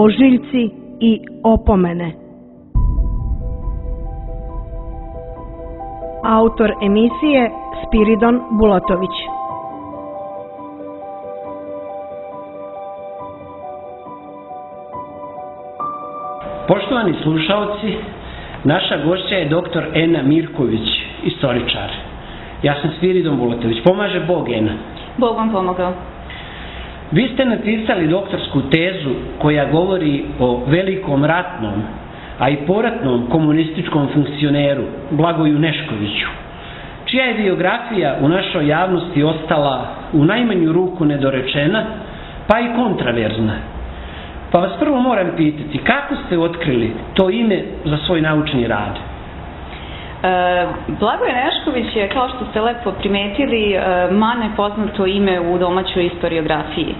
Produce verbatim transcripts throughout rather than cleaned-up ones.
ožiljci i opomene. Autor emisije Spiridon Bulatović. Poštovani slušalci, naša gošća je doktor Ena Mirković, istoričar. Ja sam Spiridon Bulatović. Pomaže Bog, Ena. Bog vam pomogao. Vi ste napisali doktorsku tezu koja govori o velikom ratnom, a i poratnom komunističkom funkcioneru Blagoju Neškoviću, čija je biografija u našoj javnosti ostala u najmanju ruku nedorečena, pa i kontraverzna. Pa vas prvo moram pitati, kako ste otkrili to ime za svoj naučni rad? E, Blagoje Nešković je, kao što ste lepo primetili, manje poznato ime u domaćoj istoriografiji.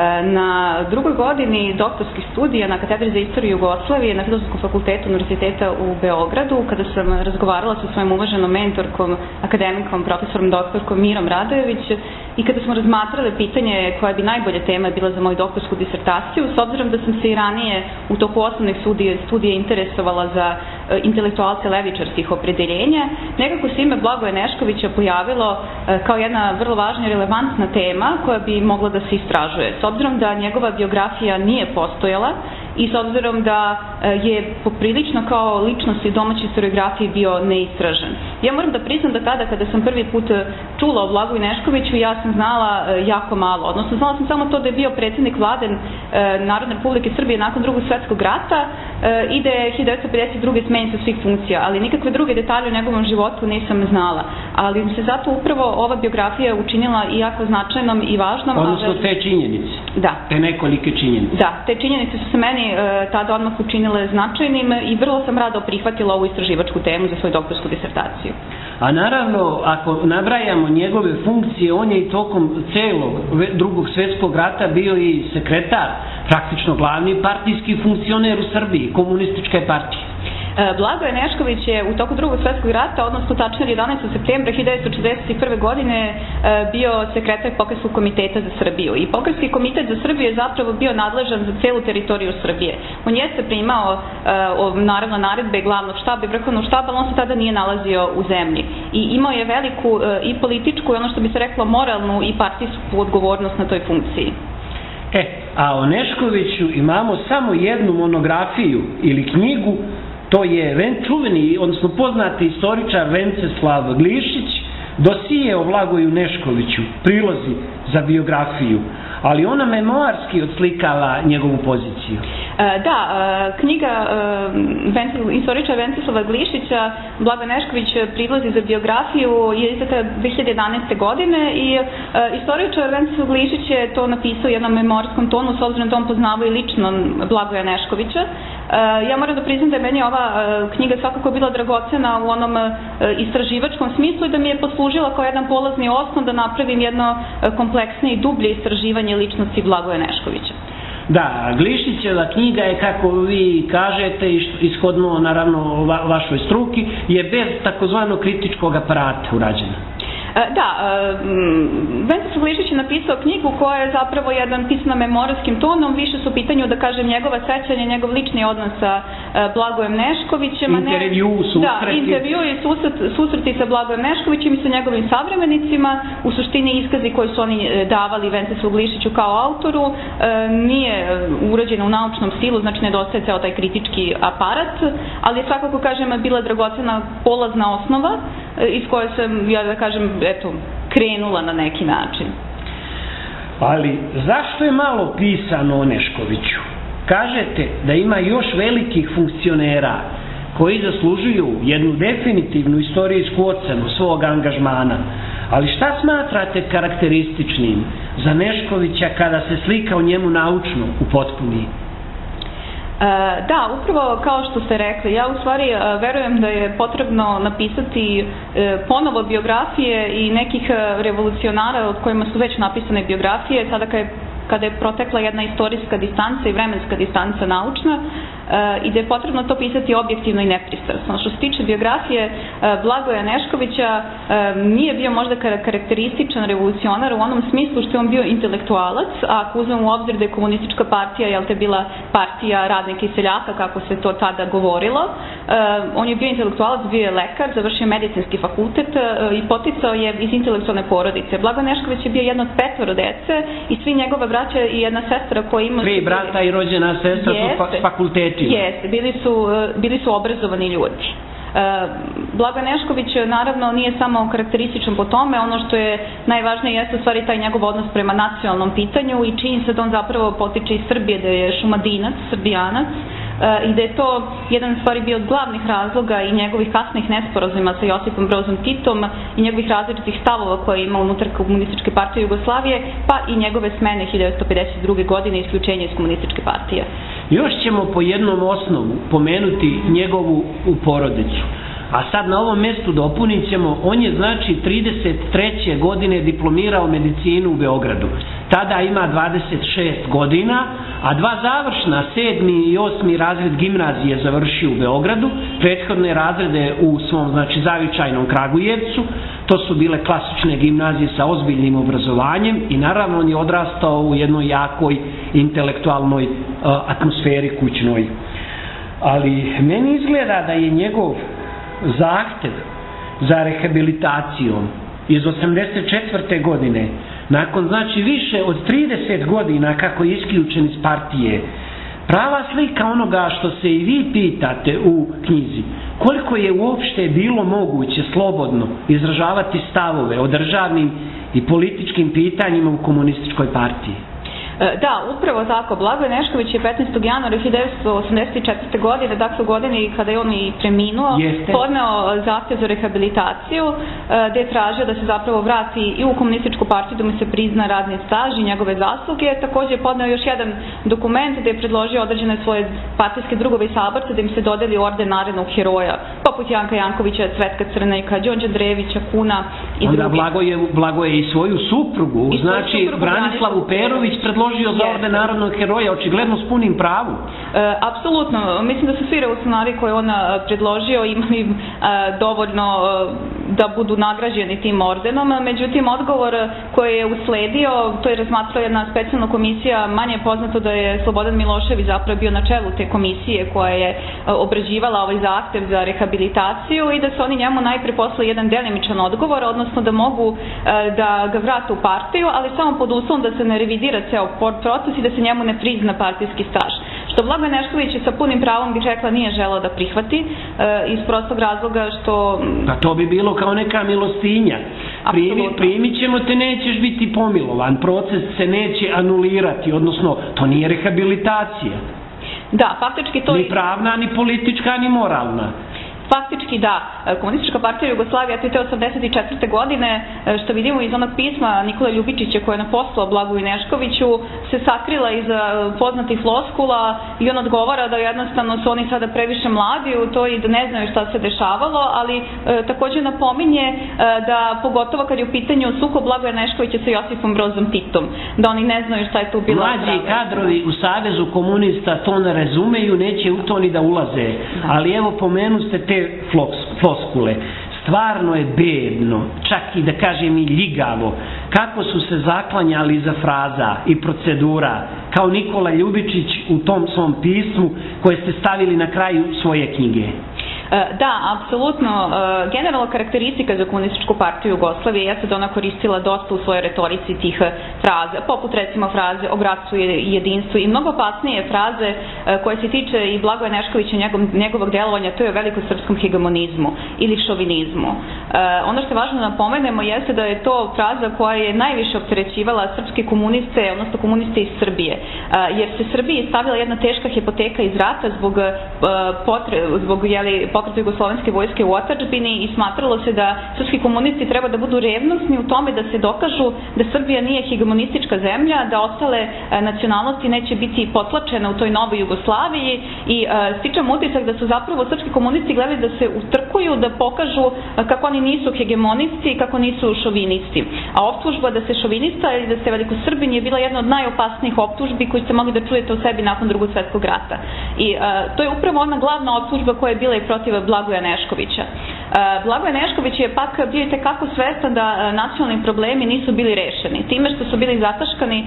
Na drugoj godini doktorskih studija na katedri za istoriju Jugoslavije na Filozofskom fakultetu Univerziteta u Beogradu, kada sam razgovarala sa svojim uvaženom mentorkom, akademikom, profesorom doktorkom Mirom Radojević, i kada smo razmatrali pitanje koja bi najbolja tema bila za moju doktorsku disertaciju, s obzirom da sam se i ranije u toku osnovnih studija, studija interesovala za intelektualce levičarskih opredeljenja, nekako se ime Blagoje Neškovića pojavilo kao jedna vrlo važna i relevantna tema koja bi mogla da se istražuje. S obzirom da njegova biografija nije postojala i s obzirom da je poprilično kao ličnost i domaće historiografije bio neistražen. Ja moram da priznam da tada kada sam prvi put čula o Blagoju Neškoviću, ja sam znala jako malo. Odnosno, znala sam samo to da je bio predsjednik vlade Narodne Republike Srbije nakon Drugog svjetskog rata i da je hiljadu devetsto pedeset druge smenjen sa svih funkcija, ali nikakve druge detalje o njegovom životu nisam znala. Ali mi se zato upravo ova biografija učinila i jako značajnom i važnom. Odnosno te činjenice? Da. Te nekolike činjenice? Da, te činjenice su se meni tada odmah učinile značajnim i vrlo sam rado prihvatila ovu istraživačku temu za svoju doktorsku disertaciju. A naravno, ako nabrajamo njegove funkcije, on je i tokom celog Drugog svjetskog rata bio i sekretar, praktično glavni partijski funkcioner u Srbiji, komunističke partije. Blagoje Nešković je u toku Drugog svjetskog rata, odnosno tačnije jedanaestog septembra hiljadu devetsto četrdeset prve. godine bio sekretar Pokrajinskog komiteta za Srbiju. I Pokrajinski komitet za Srbiju je zapravo bio nadležan za celu teritoriju Srbije. On jeste primao naravno naredbe glavnog štaba i vrhovnog štaba, ali on se tada nije nalazio u zemlji. I imao je veliku i političku i ono što bi se reklo moralnu i partijsku odgovornost na toj funkciji. E, a o Neškoviću imamo samo jednu monografiju ili knjigu. To je čuveni, odnosno poznati istoričar Venceslav Glišić, dosije o Blagoju Neškoviću, prilozi za biografiju, ali ona memoarski odslikava njegovu poziciju. Da, knjiga istoričara Venceslava Glišića, Blagoje Nešković, prilozi za biografiju, je izdata dve hiljade jedanaeste. godine i istoričar Venceslav Glišić je to napisao u jednom memoarskom tonu, s obzirom da on poznavao i lično Blagoja Neškovića. Ja moram da priznam da je meni ova knjiga svakako bila dragocena u onom istraživačkom smislu i da mi je poslužila kao jedan polazni osnov da napravim jedno kompleksnije i dublje istraživanje ličnosti Blagoja Neškovića. Da, Glišićeva knjiga je, kako vi kažete, ishodno naravno vašoj struki, je bez takozvanog kritičkog aparata urađena. Da, Venceslav Glišić je napisao knjigu koja je zapravo jedan pisana memoarskim tonom, više su u pitanju, da kažem, njegova sećanja, njegov lični odnos sa Blagojem Neškovićem. Intervju, susreti. Da, intervju i susreti sa Blagojem Neškovićem i sa njegovim savremenicima, u suštini iskazi koji su oni davali Venceslavu Glišiću kao autoru, nije urađeno u naučnom stilu, znači nedostaje ceo taj kritički aparat, ali je svakako, kažem, bila dragocena polazna osnova iz koje sam, ja da kažem, eto, krenula na neki način. Ali zašto je malo pisano o Neškoviću? Kažete da ima još velikih funkcionera koji zaslužuju jednu definitivnu istorijsku ocenu svog angažmana. Ali šta smatrate karakterističnim za Neškovića kada se slika o njemu naučno upotpuni? Da, upravo kao što ste rekli, ja u stvari verujem da je potrebno napisati ponovo biografije i nekih revolucionara od kojima su već napisane biografije, sada kada je protekla jedna istorijska distanca i vremenska distanca naučna, i da je potrebno to pisati objektivno i nepristrasno. Što se tiče biografije Blagoja Neškovića, nije bio možda karakterističan revolucionar u onom smislu što je on bio intelektualac, a ako uzmemo u obzir da je komunistička partija, jel te bila partija radnika i seljaka, kako se to tada govorilo, on je bio intelektualac, bio je lekar, završio medicinski fakultet i poticao je iz intelektualne porodice. Blagoje Nešković je bio jedan od petvoro dece i svi njegove braća i jedna sestra koja ima... Tri brata i rođena sestra su s fakultetima. Jeste, bili su, bili su obrazovani ljudi. Blagoje Nešković naravno nije samo karakterističan po tome, ono što je najvažnije jeste u stvari taj njegov odnos prema nacionalnom pitanju i čini se da on zapravo potiče iz Srbije, da je šumadinac, srbijanac, i da je to jedan stvari bio od glavnih razloga i njegovih kasnih nesporazuma sa Josipom Brozom Titom i njegovih različitih stavova koje je imao unutar Komunističke partije Jugoslavije, pa i njegove smene hiljadu devetsto pedeset druge. godine isključenje iz Komunističke partije. Još ćemo po jednom osnovu pomenuti njegovu porodicu. A sad na ovom mestu dopunit ćemo, on je znači trideset treće. godine diplomirao medicinu u Beogradu. Tada ima dvadeset šest godina, a dva završna, sedmi i osmi razred gimnazije završio u Beogradu, prethodne razrede u svom, znači, zavičajnom Kragujevcu. To su bile klasične gimnazije sa ozbiljnim obrazovanjem i naravno on je odrastao u jednoj jakoj intelektualnoj uh, atmosferi kućnoj. Ali meni izgleda da je njegov zahtev za rehabilitacijom iz osamdeset četvrte. godine, nakon znači više od trideset godina kako je isključen iz partije, prava slika onoga što se i vi pitate u knjizi, koliko je uopšte bilo moguće slobodno izražavati stavove o državnim i političkim pitanjima u komunističkoj partiji. Da, upravo tako. Blagoje Nešković je petnaestog januara hiljadu devetsto osamdeset četvrte. godine, dakle u godini kada je on i preminuo, podneo zahtev za rehabilitaciju, gde je tražio da se zapravo vrati i u Komunističku partiju, da mu se prizna radni staž i njegove zasluge. Takođe je podneo još jedan dokument gde je predložio određene svoje partijske drugove i saborce da im se dodeli orden narednog heroja, poput Janka Jankovića, Cvetka Crnejka, Đonđa Andrejevića, Kuna i drugi. Onda Blagoje, Blagoje i svoju suprugu, I znači svoju suprugu Branislavu Perović, predložio za orden narodnog heroja, očigledno s punim pravom. E, apsolutno. Mislim da su svi revolucionari koje on predložio imali e, dovoljno e, da budu nagrađeni tim ordenom. Međutim, odgovor koji je usledio, to je razmatrala jedna specijalna komisija, manje je poznato da je Slobodan Milošević zapravo bio na čelu te komisije koja je e, obrađivala ovaj zahtev za rehabilitaciju i da su oni njemu najpre poslali jedan delimičan odgovor, odnosno da mogu e, da ga vrate u partiju, ali samo pod uslovom da se ne revidira ceo proces i da se njemu ne prizna partijski staž. Što Blagoje Nešković sa punim pravom bih rekla nije želeo da prihvati e, iz prostog razloga što... Pa to bi bilo kao neka milostinja. Primi, primit ćemo te, nećeš biti pomilovan, proces se neće anulirati, odnosno to nije rehabilitacija. Da, faktički to... Ni pravna, ni politička, ni moralna. Faktički da, Komunistička partija Jugoslavije, to je te osamdeset četvrte. godine, što vidimo iz onog pisma Nikole Ljubičića koje je naposlao Blagoju Neškoviću, se sakrila iza poznatih floskula i on odgovara da jednostavno su oni sada previše mladi u to i da ne znaju šta se dešavalo, ali e, takođe napominje e, da pogotovo kad je u pitanju sukob Blagoja Neškovića sa Josipom Brozom Titom, da oni ne znaju šta je tu bilo. Mlađi kadrovi u Savezu komunista to ne razumeju, neće u to ni da ulaze, da. Ali evo pomenu ste te floskule. Stvarno je bedno, čak i da kažem i ljigavo, kako su se zaklanjali za fraza i procedura, kao Nikola Ljubičić u tom svom pismu koje ste stavili na kraju svoje knjige. Da, apsolutno. Generalna karakteristika za Komunističku partiju Jugoslavije jeste da ona koristila dosta u svojoj retorici tih fraza, poput recimo fraze o bratstvu i jedinstvu i mnogo opasnije fraze koje se tiče i Blagoja Neškovića i njegov, njegovog delovanja, to je o velikosrpskom hegemonizmu ili šovinizmu. Ono što je važno da napomenemo jeste da je to fraza koja je najviše opterećivala srpske komuniste, odnosno komuniste iz Srbije, jer se Srbiji stavila jedna teška hipoteka iz rata zbog, potre, zbog jeli, pokreta jugoslovenske vojske u otadžbini i smatralo se da srpski komunisti treba da budu revnosni u tome da se dokažu da Srbija nije hegemonistička zemlja, da ostale nacionalnosti neće biti potlačene u toj novoj Jugoslaviji i stičem utisak da su zapravo srpski komunisti gledali da se utrkuju, da pokažu kako oni nisu hegemonisti i kako nisu šovinisti. A optužba da se šovinista ili da se velikosrbin je bila jedna od najopasnijih optužbi koji ste mogli da čujete o sebi nakon Drugog svetskog rata. I to je upravo ona glavna optužba koja je bila i protiv Blagoja Neškovića. Blagoje Nešković je pak bio i tekako svestan da nacionalni problemi nisu bili rešeni. Time što su bili zataškani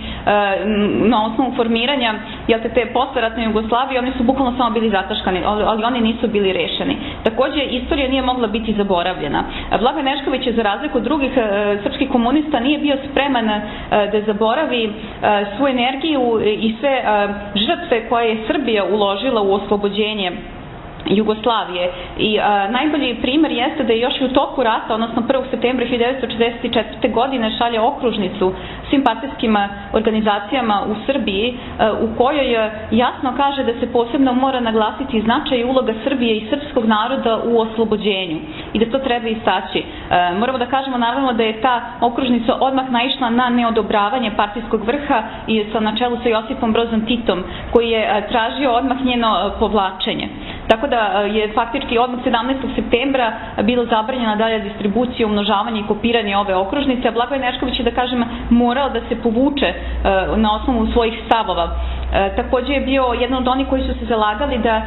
na osnovu formiranja te posleratne Jugoslavije, oni su bukvalno samo bili zataškani, ali oni nisu bili rešeni. Takođe, istorija nije mogla biti zaboravljena. Blagoje Nešković je, za razliku od drugih srpskih komunista, nije bio spreman da zaboravi svu energiju i sve žrtve koje je Srbija uložila u oslobođenje Jugoslavije. I a, najbolji primer jeste da je još i u toku rata, odnosno prvog septembra hiljadu devetsto četrdeset četvrte. godine šalje okružnicu svim partijskim organizacijama u Srbiji a, u kojoj jasno kaže da se posebno mora naglasiti značaj i uloga Srbije i srpskog naroda u oslobođenju i da to treba istaći. A, moramo da kažemo naravno da je ta okružnica odmah naišla na neodobravanje partijskog vrha i sa, na čelu sa Josipom Brozom Titom, koji je a, tražio odmah njeno povlačenje. Tako da je faktički odmah sedamnaestog septembra bilo zabranjena dalja distribucija, umnožavanje i kopiranje ove okružnice, a Blagoje Nešković je, da kažem, morao da se povuče na osnovu svojih stavova. Takođe je bio jedan od onih koji su se zalagali da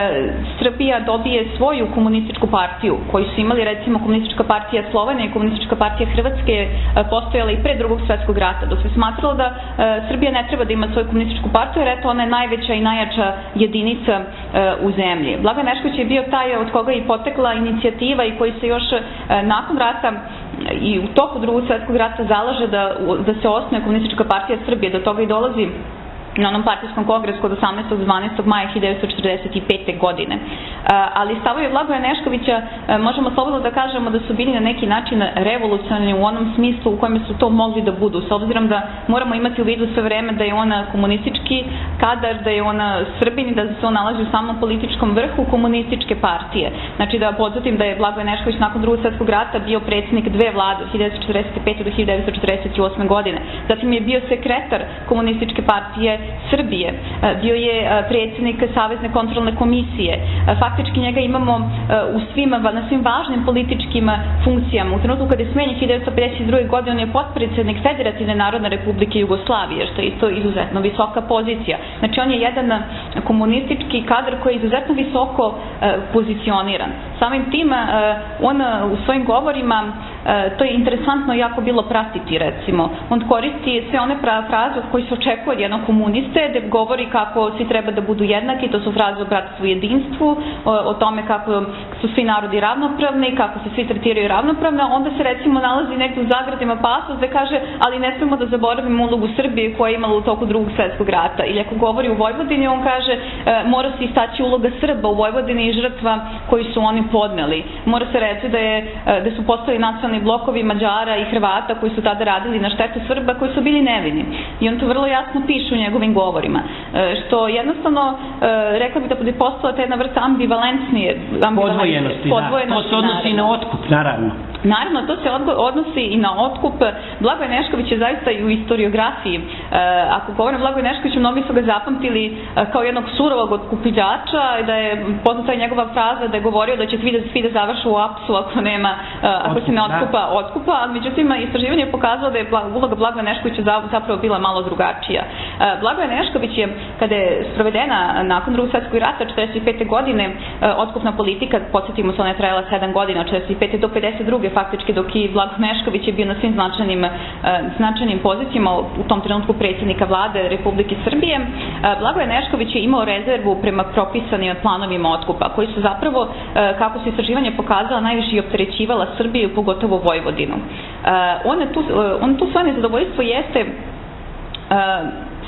Srbija dobije svoju komunističku partiju, koji su imali, recimo, komunistička partija Slovenije i komunistička partija Hrvatske postojala i pre Drugog svetskog rata, dok se smatralo da Srbija ne treba da ima svoju komunističku partiju, jer eto, ona je najveća i najjača jedinica u zemlji. Blagoje Nešković je bio taj od koga je i potekla inicijativa i koji se još nakon rata i u toku Drugog svetskog rata zalaže da, da se osnuje komunistička partija Srbije, do toga i dolazi na onom partijskom kongresu od osamnaestog do dvanaestog maja hiljadu devetsto četrdeset pete. godine. Ali stavovi Blagoja Neškovića možemo slobodno da kažemo da su bili na neki način revolucionarni u onom smislu u kojem su to mogli da budu, s obzirom da moramo imati u vidu sve vreme da je ona komunistički kadar, da je ona Srbin i da se on nalazi u samom političkom vrhu komunističke partije. Znači da podsjetim da je Blagoje Nešković nakon Drugog svetskog rata bio predsjednik dve vlade od hiljadu devetsto četrdeset pete. do hiljadu devetsto četrdeset osme. godine. Zatim je bio sekretar komunističke partije Srbije, bio je predsjednik Savezne kontrolne komisije. Faktički njega imamo u svim, na svim važnim političkim funkcijama. U trenutku kada je smenjen hiljadu devetsto pedeset druge. godine on je potpredsjednik Federativne narodne republike Jugoslavije, što je isto izuzetno visoka pozicija. Znači on je jedan komunistički kadar koji je izuzetno visoko pozicioniran. Samim tim on u svojim govorima, to je interesantno jako bilo pratiti, recimo. On koristi sve one fraze koje se očekuje od jednog komuniste, gde govori kako svi treba da budu jednaki, to su fraze o bratstvu i jedinstvu, o, o tome kako su svi narodi ravnopravni, kako se svi tretiraju ravnopravno, onda se recimo nalazi nekdo u zagradima pasos da kaže, ali ne smemo da zaboravimo ulogu Srbije koja je imala u toku Drugog svetskog rata. Ili ako govori u Vojvodini, on kaže, e, mora se istaći uloga Srba u Vojvodini i žrtva koji su oni podneli. Mora se reći da, je, da su postali nacionalni blokovi Mađara i Hrvata koji su tada radili na štetu Srba, koji su bili nevini. I on to vrlo jasno piše u njegovim govorima. Što jednostavno, rekla bih da bude postala ta jedna vrsta ambivalentnije, podvojenosti, da. To se odnosi na otkup, naravno. Naravno, to se odnosi i na otkup. Blagoje Nešković je zaista i u historiografiji. Ako govorim Blagoje Neškoviću, mnogi su ga zapamtili kao jednog surovog otkupljača, da je poznata njegova fraza da je govorio da će svi da završu u apsu ako nema, ako se ne otkupa otkupa, ali međutim istraživanje je pokazalo da je uloga Blagoja Neškovića zapravo bila malo drugačija. Blagoje Nešković je, kada je sprovedena nakon Drugog svetskog rata četrdeset pete. godine otkupna politika, podsjetimo se, ona je trajala sedam godina, od četrdeset pete. do pedeset druge. faktički, dok i Blagoje Nešković je bio na svim značajnim, značajnim pozicijama u tom trenutku predsjednika vlade Republike Srbije, Blagoje Nešković je imao rezervu prema propisanim planovima otkupa, koji su zapravo, kako su istraživanje pokazala, najviše i opterećivala Srbiju, pogotovo Vojvodinu. On tu, on tu svoje nezadovoljstvo jeste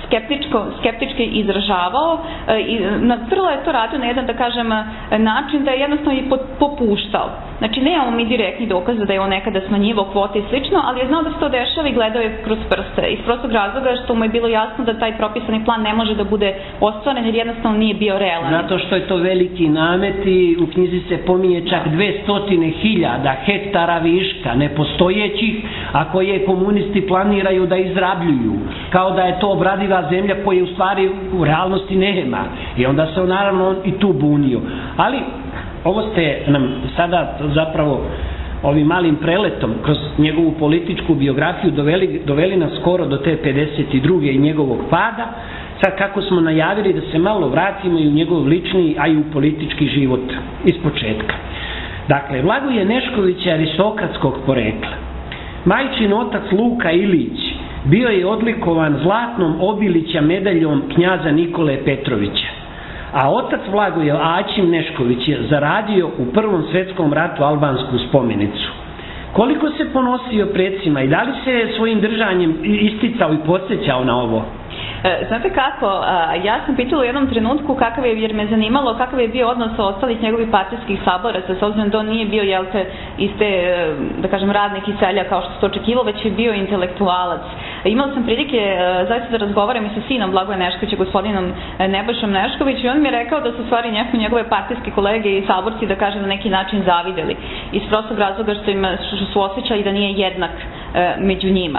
skeptičko, skeptički izražavao i vrlo je to radio na jedan, da kažem, način da je jednostavno i popuštao. Znači, nemamo mi direktni dokaza da je on nekada smanjivao kvote i slično, ali je znao da se to dešava i gledao je kroz prste. Iz prostog razloga što mu je bilo jasno da taj propisani plan ne može da bude ostvaren jer jednostavno nije bio realan. Zato što je to veliki namet i u knjizi se pominje čak dvesta hiljada hektara viška nepostojećih, a koje komunisti planiraju da izrabljuju. Kao da je to obradiva zemlja koje u stvari u realnosti nema. I onda se on naravno i tu bunio. Ali ovo ste nam sada zapravo ovim malim preletom kroz njegovu političku biografiju doveli, doveli nas skoro do te pedeset druge i njegovog pada. Sad kako smo najavili da se malo vratimo i u njegov lični, a i u politički život iz početka. Dakle, Blagoje Nešković je aristokratskog porekla. Majčin otac Luka Ilić bio je odlikovan zlatnom Obilića medaljom knjaza Nikole Petrovića. A otac Blagoje, Aćim Nešković, je zaradio u Prvom svetskom ratu albansku spomenicu. Koliko se ponosio predsima i da li se svojim držanjem isticao i podsjećao na ovo? Znate kako, ja sam pitala u jednom trenutku kakav je, jer me zanimalo kakav je bio odnos sa ostalih njegovih partijskih saboraca, s obzirom da on nije bio, jel te, iz te, da kažem, radnik i selja kao što se to očekivalo, već je bio intelektualac. Imala sam prilike zaista da razgovaram i sa sinom Blagoja Neškovića, gospodinom Nebojšom Nešković, i on mi je rekao da su stvari njegove partijske kolege i saborci, da kažem, na neki način zavideli. Iz prostog razloga što, im, što su osjećali da nije jednak među njima.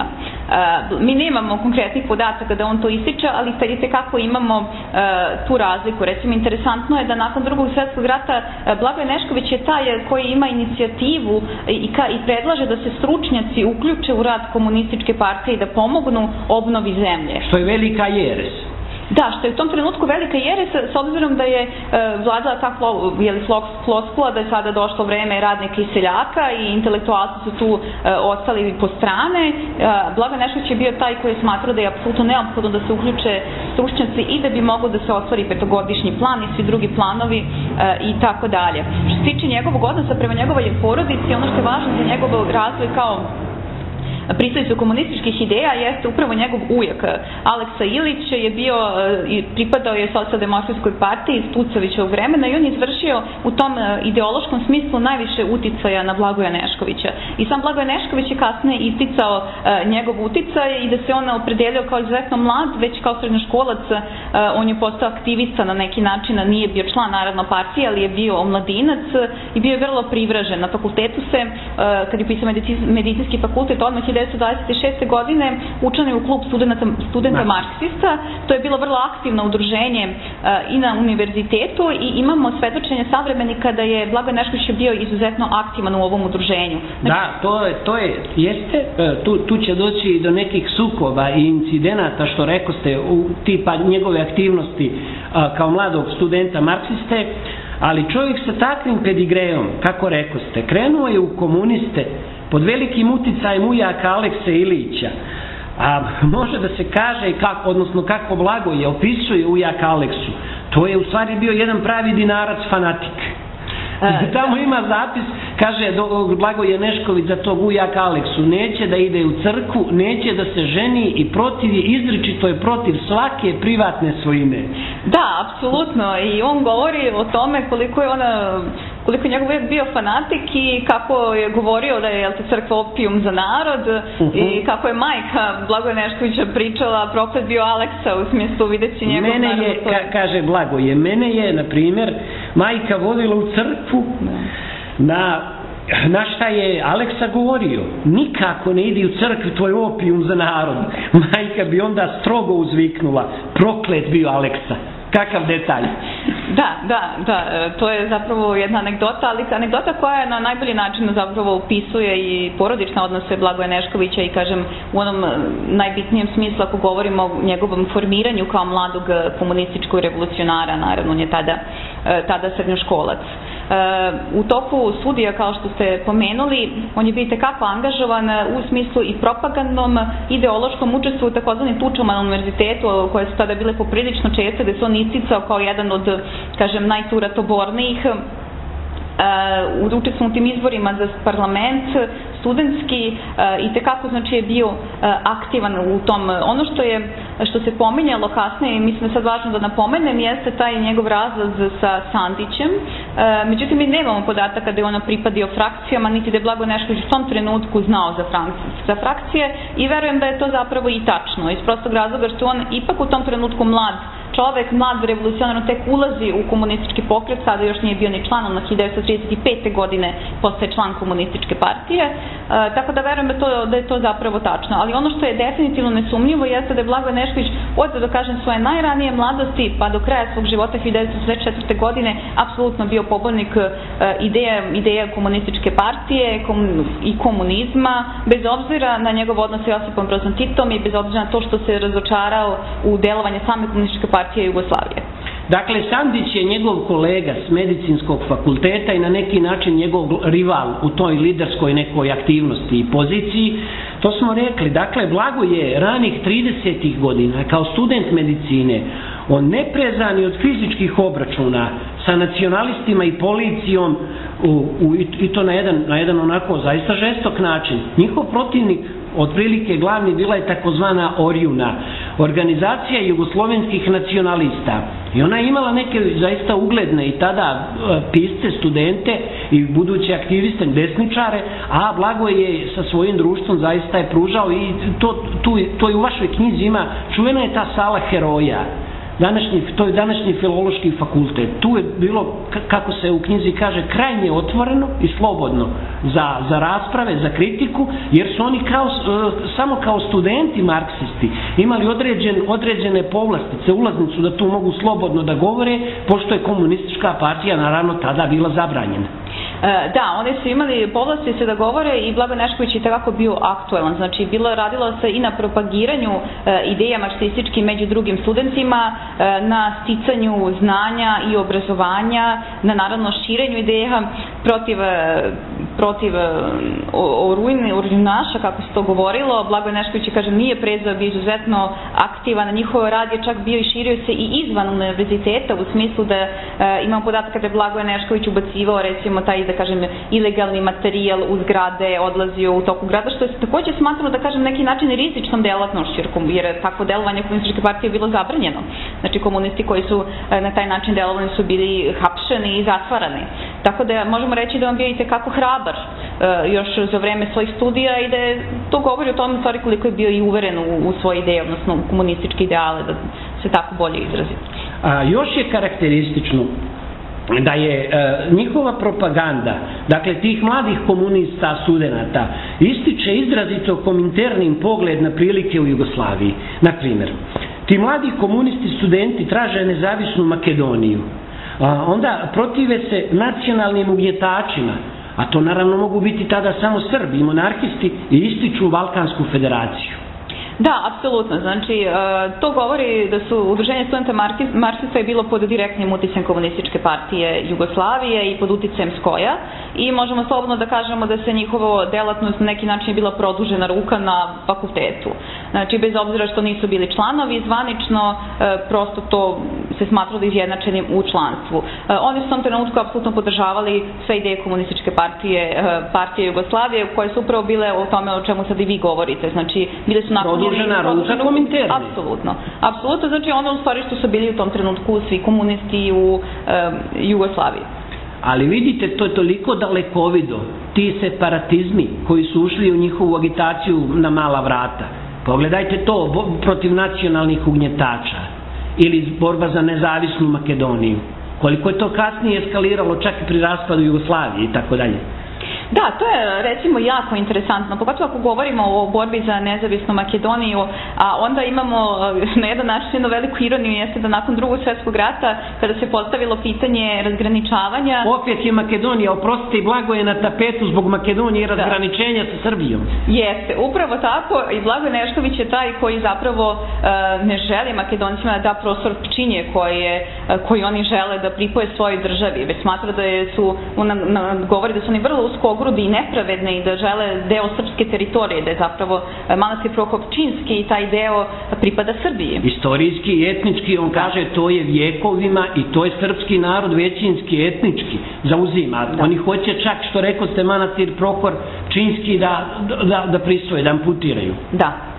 Mi nemamo konkretnih podataka da on to ističe, ali i kako imamo tu razliku. Recimo, interesantno je da nakon drugog svjetskog rata Blagoje Nešković je taj koji ima inicijativu i predlaže da se stručnjaci uključe u rad komunističke partije i da pomognu obnovi zemlje. Što je velika jeres. Da, što je u tom trenutku velika jeres, s obzirom da je e, vladala ta floskula da je sada došlo vreme radnika i seljaka i intelektualci su tu e, ostali po strane. E, Blagoje Nešković je bio taj koji je smatrao da je apsolutno neophodno da se uključe stručnjaci i da bi mogao da se ostvari petogodišnji plan i svi drugi planovi e, i tako dalje. Što se tiče njegovog odnosa prema njegovoj porodici, ono što je važno za njegov razvoj kao pristalicu komunističkih ideja jeste upravo njegov ujak. Aleksa Ilić je bio i pripadao je socijaldemokratskoj partiji iz Tucovićevog vremena i on je izvršio u tom ideološkom smislu najviše uticaja na Blagoja Neškovića. I sam Blagoje Nešković je kasnije isticao njegov uticaj i da se on opredelio kao izuzetno mlad, već kao srednjoškolac on je postao aktivista na neki način, nije bio član naravno partije, ali je bio omladinac i bio je vrlo privržen. Na fakultetu se, kad je pisao medicinski fakultet, odmah hiljadu devetsto dvadeset šeste. godine učlanio je u klub studenta, studenta marksista. To je bilo vrlo aktivno udruženje uh, i na univerzitetu i imamo svedočenje savremenika da je Blagoje Nešković bio izuzetno aktivan u ovom udruženju. Znači, da, to je, to je, jeste, tu, tu će doći do nekih sukoba i incidenata, što rekoste, u tipa njegove aktivnosti uh, kao mladog studenta marksiste, ali čovjek sa takvim pedigreom, kako rekoste, krenuo je u komuniste pod velikim uticajem ujaka Alekse Ilića. A može da se kaže, kako, odnosno kako Blagoje opisuje ujaka Aleksu, to je u stvari bio jedan pravi dinarac fanatik. I tamo ima zapis, kaže Blagoje Nešković za tog ujaka Aleksu, neće da ide u crkvu, neće da se ženi i protiv je, izričito je protiv svake privatne svojine. Da, apsolutno. I on govori o tome koliko je ona koliko je njegov uvijek bio fanatik i kako je govorio da je, jel te, crkva opijum za narod uh -huh. i kako je majka Blagoje Neškovića pričala proklet bio Aleksa u smislu videći njegov mene narod. Je, ka, kaže Blagoje, mene je, na primjer, majka vodila u crkvu na na šta je Aleksa govorio, nikako ne idi u crkvu, to je opijum za narod. Majka bi onda strogo uzviknula, proklet bio Aleksa. Kakav detalj. Da, da, da, to je zapravo jedna anegdota, ali anegdota koja na najbolji način zapravo opisuje i porodične odnose Blagoja Neškovića i, kažem, u onom najbitnijem smislu ako govorimo o njegovom formiranju kao mladog komunističkog revolucionara, naravno on je tada, tada srednjoškolac. U toku studija, kao što ste pomenuli, on je bio tekako angažovan u smislu i propagandnom, ideološkom učestvu u takozvanim tučama na univerzitetu, koje su tada bile poprilično česte, gde se on isticao kao jedan od, kažem, najturatobornijih. Uh, učestvovao u tim izborima za parlament studentski uh, i tekako znači je bio uh, aktivan u tom. Ono što je što se pominjalo kasnije i mislim da je sad važno da napomenem, jeste taj njegov razlaz sa Sandićem. Međutim, mi nemamo podataka da je ono pripadio frakcijama, niti da je Blagoje Nešković u tom trenutku znao za, za frakcije i verujem da je to zapravo i tačno, iz prostog razloga što on ipak u tom trenutku mlad čovek, mlad revolucionarno tek ulazi u komunistički pokret, sada još nije bio ni član, on na hiljadu devetsto trideset pete. godine postaje član komunističke partije, e, tako da verujem da, to, da je to zapravo tačno. Ali ono što je definitivno nesumnjivo jeste da je Blagoje Nešković od, da kažem, svoje najranije mladosti pa do kraja svog života hiljadu devetsto šezdeset četvrte. godine apsolutno bio pobornik e, ideja, ideja komunističke partije kom, i komunizma, bez obzira na njegov odnos sa Josipom Brozom Titom i bez obzira na to što se razočarao u delovanje same komunističke partije Jugoslavije. Dakle, Sandić je njegov kolega s medicinskog fakulteta i na neki način njegov rival u toj liderskoj nekoj aktivnosti i poziciji. To smo rekli. Dakle, Blagoje je ranih tridesetih godina kao student medicine, on neprezan od fizičkih obračuna sa nacionalistima i policijom u, u, i to na jedan, na jedan onako zaista žestok način. Njihov protivnik, otprilike glavni, bila je takozvana Orjuna, organizacija jugoslovenskih nacionalista. I ona je imala neke zaista ugledne i tada pisce, studente i buduće aktiviste, desničare, a Blagoje je sa svojim društvom zaista je pružao i to, tu, to i u vašoj knjizi ima, čuvena je ta sala heroja. Današnji, to je današnji filološki fakultet. Tu je bilo, kako se u knjizi kaže, krajnje otvoreno i slobodno za, za rasprave, za kritiku, jer su oni kao, samo kao studenti marksisti imali određen, određene povlastice, ulaznicu da tu mogu slobodno da govore, pošto je komunistička partija naravno tada bila zabranjena. Da, oni su imali povlastice da govore i Blagoje Nešković je tako bio aktuelan. Znači, bilo radilo se i na propagiranju ideja marksistički među drugim studentima, na sticanju znanja i obrazovanja, na naravno širenju ideja protiv, protiv orjunaša, kako se to govorilo. Blagoje Nešković, kažem, nije prezao, bio izuzetno aktivan. Njihov rad je čak bio i širio se i izvan univerziteta, u smislu da imam podatak kada je Blagoje Nešković ubacivao, recimo, taj, da kažem, ilegalni materijal u zgrade, odlazio u toku grada, što je takođe smatrano, da kažem, neki način rizičnom delatnošću, jer takvo delovanje komunističke partije je bilo zabranjeno. Znači, komunisti koji su na taj način delovani su bili hapšeni i zatvarani. Tako da možemo reći da on bio i tekako hrabar još za vreme svojih studija i da je to govori o tome stvari koliko je bio i uveren u, u svoje ideje, odnosno u komunističke ideale, da se tako bolje izrazi. A još je karakteristično da je e, njihova propaganda, dakle tih mladih komunista, studenata, ističe izrazito kominternim pogled na prilike u Jugoslaviji. Na primjer, ti mladi komunisti studenti traže nezavisnu Makedoniju, a onda protive se nacionalnim ugnjetačima, a to naravno mogu biti tada samo Srbi i monarhisti, i ističu Balkansku federaciju. Da, apsolutno. Znači, to govori da su udruženje studenta marksista je bilo pod direktnim uticajem komunističke partije Jugoslavije i pod uticajem Skoja i možemo slobodno da kažemo da se njihovo delatnost na neki način je bila produžena ruka na fakultetu. Znači, bez obzira što nisu bili članovi, zvanično prosto to se smatralo izjednačenim u članstvu. Oni su u tom trenutku apsolutno podržavali sve ideje komunističke partije, partije Jugoslavije, koje su upravo bile o tome o čemu sad i vi govorite. Znači, bile su naklonjeni produžena ruka kominterni. Apsolutno. Apsolutno, znači ono u stvari što su bili u tom trenutku svi komunisti u e, Jugoslaviji. Ali vidite, to je toliko dalekovido, ti separatizmi koji su ušli u njihovu agitaciju na mala vrata. Pogledajte to protiv nacionalnih ugnjetača ili borba za nezavisnu Makedoniju. Koliko je to kasnije eskaliralo čak i pri raspadu Jugoslavije i tako dalje. Da, to je recimo jako interesantno, pogotovo ako govorimo o borbi za nezavisnu Makedoniju, a onda imamo na jedan način jednu veliku ironiju, jeste da nakon drugog svjetskog rata, kada se postavilo pitanje razgraničavanja... Opet je Makedonija, oprostite, i Blagoje na tapetu zbog Makedonije i razgraničenja da. sa Srbijom. Jeste, upravo tako, i Blagoje Nešković je taj koji zapravo uh, ne želi Makedoncima da da prostor Pčinje koje, uh, koji oni žele da pripoje svojoj državi, već smatra da je, su, ona, na, govori da su oni vrlo usko ogrudi i nepravedne i da žele deo srpske teritorije, da je zapravo manastir Prokopčinski i taj deo pripada Srbiji. Istorijski i etnički, on kaže, to je vjekovima i to je srpski narod većinski, etnički zauzima. Da. Oni hoće čak, što rekao ste, manastir Prokopčinski da, da, da prisvoje, da amputiraju. Da.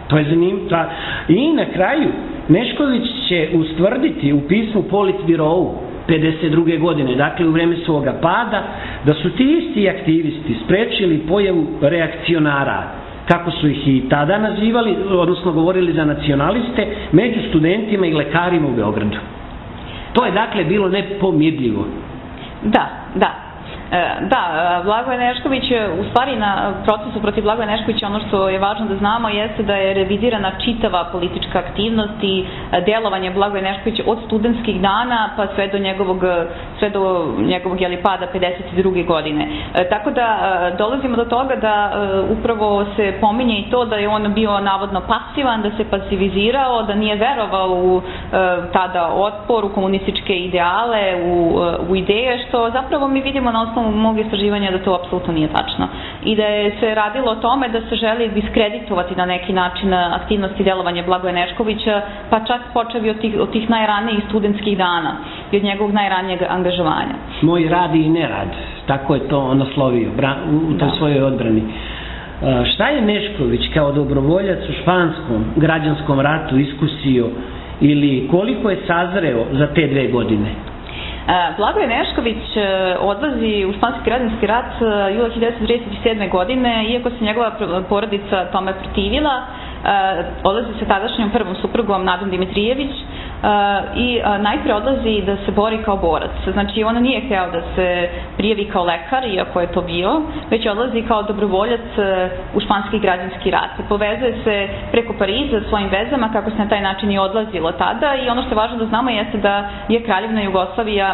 To je zanimljivo. I na kraju, Nešković će ustvrditi u pismu Politbirovu pedeset druge godine, dakle u vreme svoga pada, da su ti isti aktivisti sprečili pojavu reakcionara, kako su ih i tada nazivali, odnosno govorili za nacionaliste, među studentima i lekarima u Beogradu. To je dakle bilo nepomirljivo. Da, da. Da, Blagoje Nešković, u stvari na procesu protiv Blagoja Neškovića ono što je važno da znamo jeste da je revidirana čitava politička aktivnost i delovanje Blagoja Neškovića od studentskih dana pa sve do njegovog, sve do njegovog jeli, pada pedeset druge godine. Tako da dolazimo do toga da upravo se pominje i to da je on bio navodno pasivan, da se pasivizirao, da nije verovao u tada otpor, u komunističke ideale, u, u ideje, što zapravo mi vidimo na osnovu mog istraživanja da to apsolutno nije tačno. I da je se radilo o tome da se želi diskreditovati na neki način aktivnosti delovanja Blagoja Neškovića, pa čak počevi od tih, od tih najranijih studentskih dana i od njegovog najranijeg angažovanja. Moj rad i nerad, tako je to on naslovio u toj svojoj odbrani. Šta je Nešković kao dobrovoljac u španskom građanskom ratu iskusio ili koliko je sazreo za te dve godine? Blagoje Nešković odlazi u španski građanski rat jula hiljadu devetsto trideset sedme. godine, iako se njegova porodica tome protivila. Odlazi sa tadašnjom prvom suprugom Nadom Dimitrijević i najpre odlazi da se bori kao borac. Znači, on nije hteo da se prijavi kao lekar, iako je to bio, već odlazi kao dobrovoljac u španski građanski rat. Povezuje se preko Pariza svojim vezama, kako se na taj način i odlazilo tada, i ono što je važno da znamo jeste da je Kraljevina Jugoslavija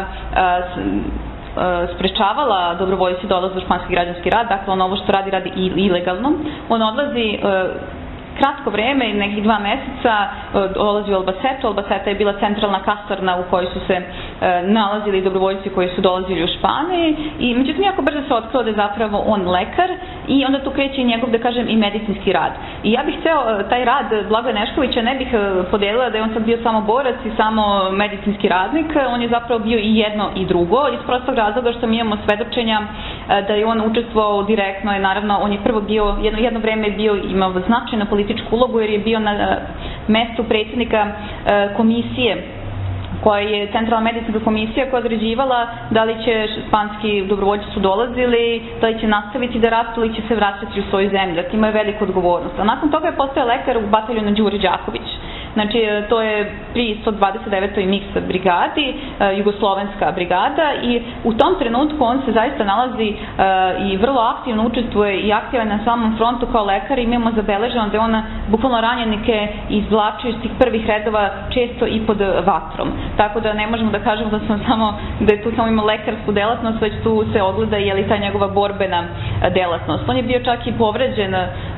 sprečavala dobrovoljci da odlaze u španski građanski rat, dakle on ovo što radi, radi ilegalno. On odlazi kratko vreme, nekih dva meseca, dolazi u Albacetu. Albaceta je bila centralna kasarna u kojoj su se nalazili dobrovoljci koji su dolazili u Španiji i međutim jako brzo se otkrilo da je zapravo on lekar i onda tu kreće i njegov, da kažem, i medicinski rad. I ja bih hteo taj rad Blagoja Neškovića ne bih podelila da je on sad bio samo borac i samo medicinski radnik, on je zapravo bio i jedno i drugo, iz prostog razloga što mi imamo svedočenja da je on učestvovao direktno, je naravno on je prvo bio, jedno, jedno vreme je bio, imao značajnu političku ulogu jer je bio na mestu predsjednika komisije koja je centralna medicinska komisija koja određivala da li će španski dobrovoljci su dolazili, da li će nastaviti da ratuju ili će se vraćati u svoju zemlju. Dakle, imaju veliku odgovornost. A nakon toga je postao lekar u bataljonu Đure Đaković. Znači, to je pri sto dvadeset devetoj miks brigadi, jugoslovenska brigada, i u tom trenutku on se zaista nalazi i vrlo aktivno učestvuje i aktivan na samom frontu kao lekar i mi imamo zabeleženo da je on bukvalno ranjenike izvlačio iz tih prvih redova često i pod vatrom. Tako da ne možemo da kažemo da, sam samo, da je tu samo imao lekarsku delatnost, već tu se ogleda je li ta njegova borbena delatnost. On je bio čak i povređen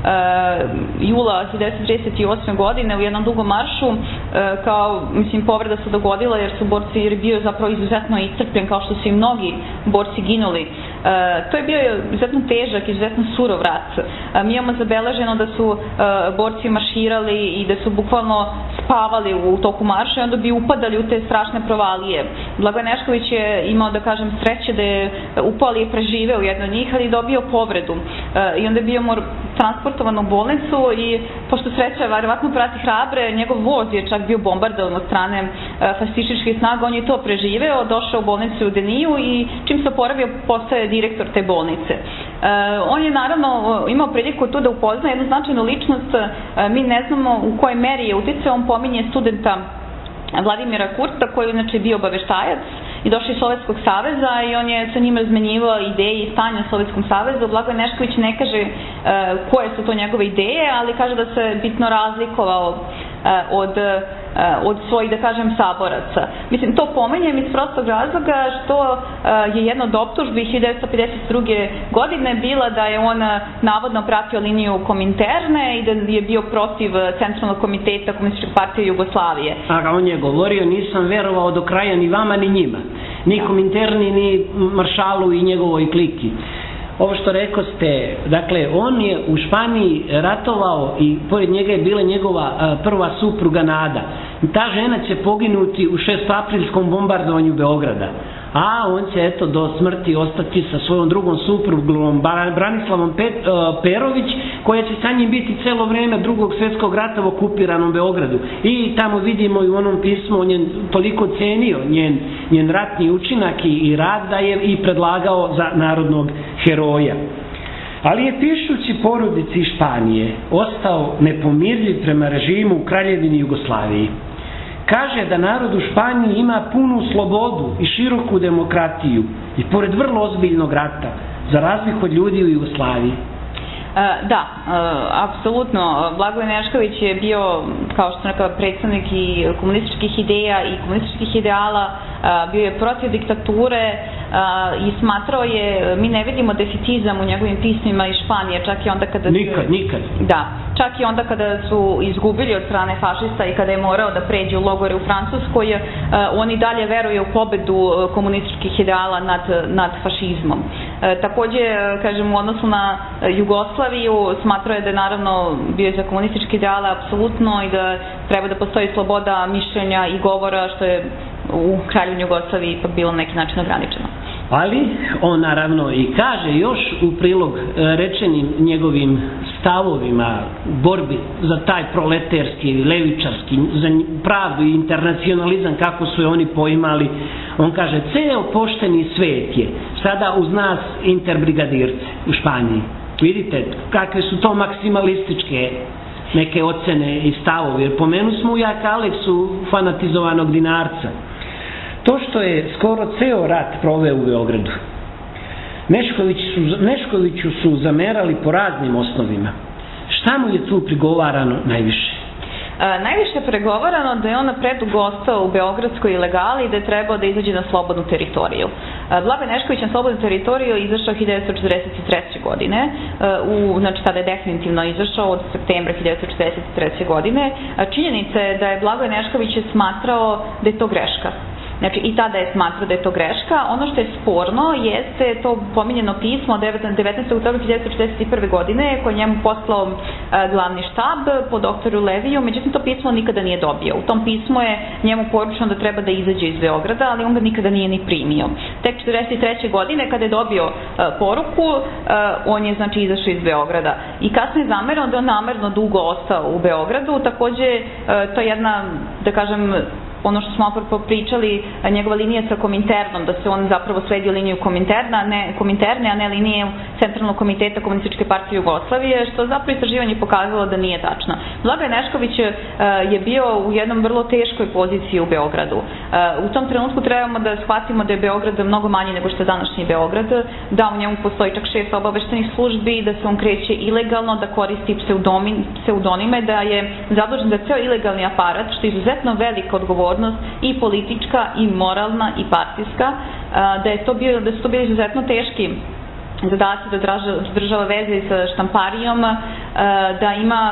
jula hiljadu devetsto trideset osme. godine u jednom dugom maršu, kao, mislim, povreda se dogodila jer su borci, jer je bio zapravo izuzetno iscrpljen, kao što su i mnogi borci ginuli. To je bio izuzetno težak, izuzetno surov rat. Mi imamo zabeleženo da su borci marširali i da su bukvalno spavali u toku marša i onda bi upadali u te strašne provalije. Blagoje Nešković je imao, da kažem, sreće da je upao ali je preživeo jedno od njih, ali je dobio povredu. I onda je bio transportovan u bolnicu i pošto sreća verovatno prati hrabre, njegov voz je čak bio bombardovan od strane fašističkih snaga, on je to preživeo, došao u bolnicu u Deniju i čim se oporavio postaje direktor te bolnice. On je naravno imao priliku tu da upozna jednu značajnu ličnost, mi ne znamo u kojoj meri je uticao, on pominje studenta Vladimira Kurta koji je inače bio obaveštajac i došao iz Sovjetskog saveza i on je sa njim razmenjivao ideje i stanja u Sovjetskom savezu. Blagoje Nešković ne kaže uh, koje su to njegove ideje, ali kaže da se bitno razlikovao uh, od, uh, od svojih, da kažem, saboraca. Mislim, to pomenjem iz prostog razloga što uh, je jedna od optužbi hiljadu devetsto pedeset druge. godine bila da je on uh, navodno pratio liniju Kominterne i da je bio protiv Centralnog komiteta Komunističke partije Jugoslavije. A on je govorio, nisam verovao do kraja ni vama ni njima. Ni Kominterni, ni Maršalu i njegovoj kliki. Ovo što rekao ste, dakle, on je u Španiji ratovao i pored njega je bila njegova a, prva supruga Nada. Ta žena će poginuti u šestoaprilskom bombardovanju Beograda. a on će eto do smrti ostati sa svojom drugom suprugom Branislavom Perović, koja će sa njim biti celo vreme drugog svjetskog rata u okupiranom Beogradu. I tamo vidimo i u onom pismu, on je toliko cenio njen, njen ratni učinak i, i rad da je i predlagao za narodnog heroja. Ali je pišući porodici Španije ostao nepomirljiv prema režimu u Kraljevini Jugoslaviji. Kaže da narod u Španiji ima punu slobodu i široku demokratiju i pored vrlo ozbiljnog rata, za razliku od ljudi u Jugoslaviji. Da, apsolutno. Blagoje Nešković je bio, kao što sam rekao, predstavnik i komunističkih ideja i komunističkih ideala, bio je protiv diktature i smatrao je, mi ne vidimo defetizam u njegovim pismima iz Španije, čak i onda kada... Nikad, nikad. Da, čak i onda kada su izgubili od strane fašista i kada je morao da pređe u logore u Francuskoj, on i dalje veruje u pobedu komunističkih ideala nad, nad fašizmom. Takođe, kažem, u odnosu na Jugoslaviju, smatrao je da je naravno bio za komunističke ideale apsolutno i da treba da postoji sloboda mišljenja i govora, što je u Kraljevini Jugoslaviji ipak bilo na neki način ograničeno. Ali on naravno i kaže još u prilog rečenim njegovim stavovima, borbi za taj proleterski, levičarski, za pravdu i internacionalizam, kako su je oni poimali, on kaže, ceo pošteni svet je sada uz nas interbrigadirce u Španiji. Vidite kakve su to maksimalističke neke ocene i stavovi, jer pomenu smo u Jak Aleksu fanatizovanog Dinarca. To što je skoro ceo rat proveo u Beogradu, Nešković su, Neškoviću su zamerali po raznim osnovima. Šta mu je tu prigovarano najviše? E, najviše je pregovarano da je on predugo ostao u beogradskoj ilegali i da je trebao da izađe na slobodnu teritoriju. E, Blagoje Nešković na slobodnu teritoriju izašao hiljadu devetsto četrdeset treće. godine, e, u, znači tada je definitivno izašao od septembra hiljadu devetsto četrdeset treće. godine. E, činjenica je da je Blagoje Nešković smatrao da je to greška. Znači, i tada je smatrao da je to greška. Ono što je sporno jeste to pominjeno pismo od devetnaestog oktobra hiljadu devetsto četrdeset prve. godine koje njemu poslao e, glavni štab po doktoru Leviju, međutim to pismo nikada nije dobio. U tom pismu je njemu poručeno da treba da izađe iz Beograda, ali on ga nikada nije ni primio. Tek četrdeset treće. godine kada je dobio e, poruku, e, on je znači izašao iz Beograda. I kasnije je zamerao da je on namerno dugo ostao u Beogradu. Takođe, e, to je jedna, da kažem, ono što smo opravo pričali, njegova linija sa Kominternom, da se on zapravo sledio liniju Kominterna, ne, Kominterne, a ne liniju Centralnog komiteta Komunističke partije Jugoslavije, što zapravo istraživanje pokazalo da nije tačno. Blagoje Nešković je bio u jednom vrlo teškoj poziciji u Beogradu. U tom trenutku trebamo da shvatimo da je Beograd mnogo manji nego što je današnji Beograd, da u njemu postoji čak šest obaveštenih službi, da se on kreće ilegalno, da koristi pseudonime, da je zadužen za ceo ilegalni aparat, što je izuzetno velika odgovornost i politička, i moralna, i partijska, da, je to bio, da su to bili izuzetno teški zadaci da država veze sa štamparijom, da ima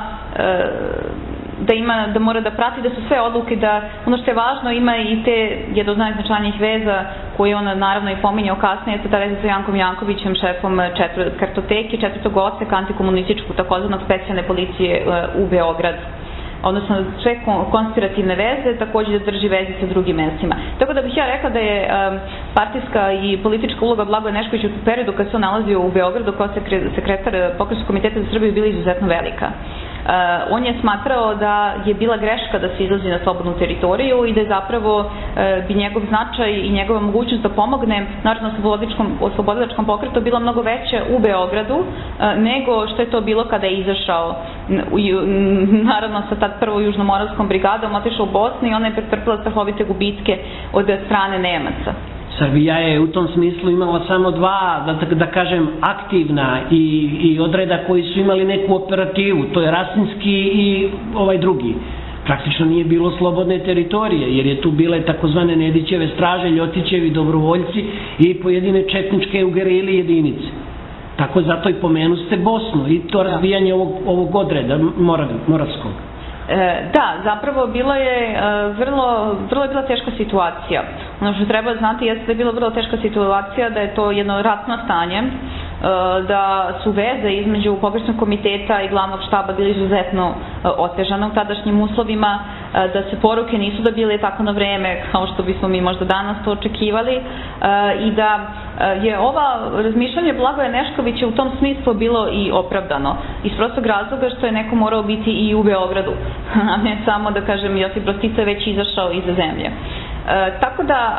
da ima, da mora da prati da su sve odluke, da ono što je važno ima i te jedno od najznačajnijih veza koje on naravno i pominjao kasnije, jeste ta veza sa Jankom Jankovićem, šefom kartoteke, četvrtog odseka antikomunističku, takozvanog specijalne policije u Beograd, odnosno sve konspirativne veze, takođe da drži veze sa drugim mestima. Tako da bih ja rekla da je um, partijska i politička uloga Blagoja Neškovića u periodu kad se on nalazio u Beogradu kao sekretar Pokrajinskog komiteta za Srbiju bila izuzetno velika. Uh, on je smatrao da je bila greška da se izlazi na slobodnu teritoriju i da je zapravo uh, bi njegov značaj i njegova mogućnost da pomogne narodno-oslobodilačkom pokretu bila mnogo veća u Beogradu uh, nego što je to bilo kada je izašao u, naravno sa tad prvo južnomoravskom brigadom, otišao u Bosnu i ona je pretrpela strahovite gubitke od strane Nemaca. Srbija je u tom smislu imala samo dva, da, da kažem, aktivna i, i odreda koji su imali neku operativu, to je Rasinski i ovaj drugi. Praktično nije bilo slobodne teritorije, jer je tu bile takozvane Nedićeve straže, Ljotićevi dobrovoljci i pojedine četničke u gerili jedinice. Tako zato i pomenu ste Bosnu i to razvijanje ovog, ovog odreda moravskog. E, da, zapravo bilo je e, vrlo, vrlo je bila teška situacija. Ono što treba znati jeste da je bila vrlo teška situacija, da je to jedno ratno stanje, e, da su veze između Pokrajinskog komiteta i glavnog štaba bili izuzetno e, otežane u tadašnjim uslovima, da se poruke nisu dobile tako na vreme kao što bismo mi možda danas to očekivali i da je ova razmišljanje Blagoja Neškovića u tom smislu bilo i opravdano. Iz prostog razloga što je neko morao biti i u Beogradu, a ne samo da kažem Josip Broz Tito je već izašao iza zemlje. Tako da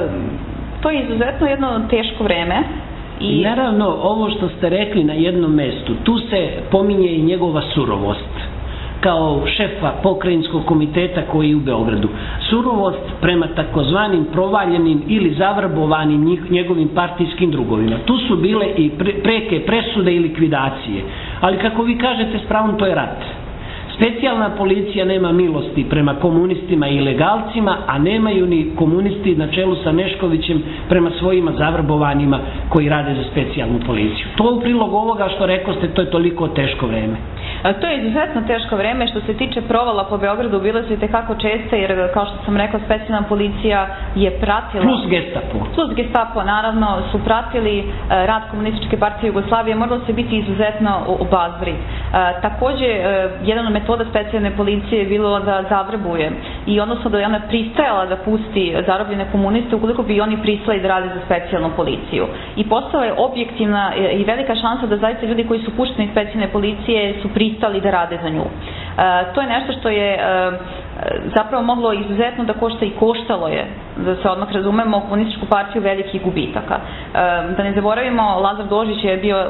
to je izuzetno jedno teško vreme. I naravno, ovo što ste rekli na jednom mestu, tu se pominje i njegova surovost kao šefa pokrajinskog komiteta koji je u Beogradu. Surovost prema takozvanim provaljenim ili zavrbovanim njegovim partijskim drugovima. Tu su bile i preke presude i likvidacije. Ali kako vi kažete, s pravom to je rat. Specijalna policija nema milosti prema komunistima i ilegalcima, a nemaju ni komunisti na čelu sa Neškovićem prema svojima zavrbovanima koji rade za specijalnu policiju. To u prilog ovoga što rekoste, to je toliko teško vreme. To je izuzetno teško vreme. Što se tiče provala po Beogradu, bile su i tekako česte, jer kao što sam rekla, specijalna policija je pratila... Plus Gestapo. Plus Gestapo, naravno, su pratili rad Komunističke partije Jugoslavije, moralo se biti izuzetno obazriv. Takođe, jedan od metoda specijalne policije je bilo da zavrbuje i odnosno da je ona pristajala da pusti zarobljene komuniste ukoliko bi oni pristali da rade za specijalnu policiju. I postala je objektivna i velika šansa da zaista ljudi koji su pušteni iz specijalne policije su pristali da rade za nju. To je nešto što je zapravo moglo izuzetno da košta i koštalo je, da se odmah razumemo, Komunističku partiju velikih gubitaka. Da ne zaboravimo, Lazar Dožić je bio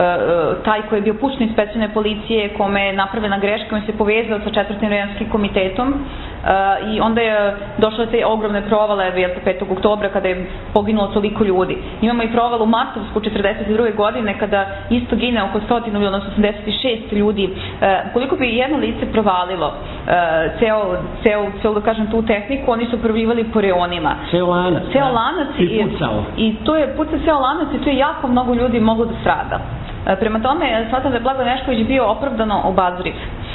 taj koji je bio pušten iz specijalne policije, kome je napravljena greška, on se povezao sa četvrtim rejanskim komitetom i onda je došlo te ogromne provale petog oktobra kada je poginulo toliko ljudi. Imamo i provalu Martovsku četrdeset druge godine kada isto gine oko stotinu, odnosno osamdeset šest ljudi. Koliko bi jedno lice provalilo ceo, ceo, ceo da kažem tu tehniku, oni su probivali po reonima. Ceo lanac. Ceo lanac i pucao. I to je pucao ceo lanac i to je jako mnogo ljudi moglo da strada. Prema tome, smatram da je Blagoje Nešković bio opravdano obazriv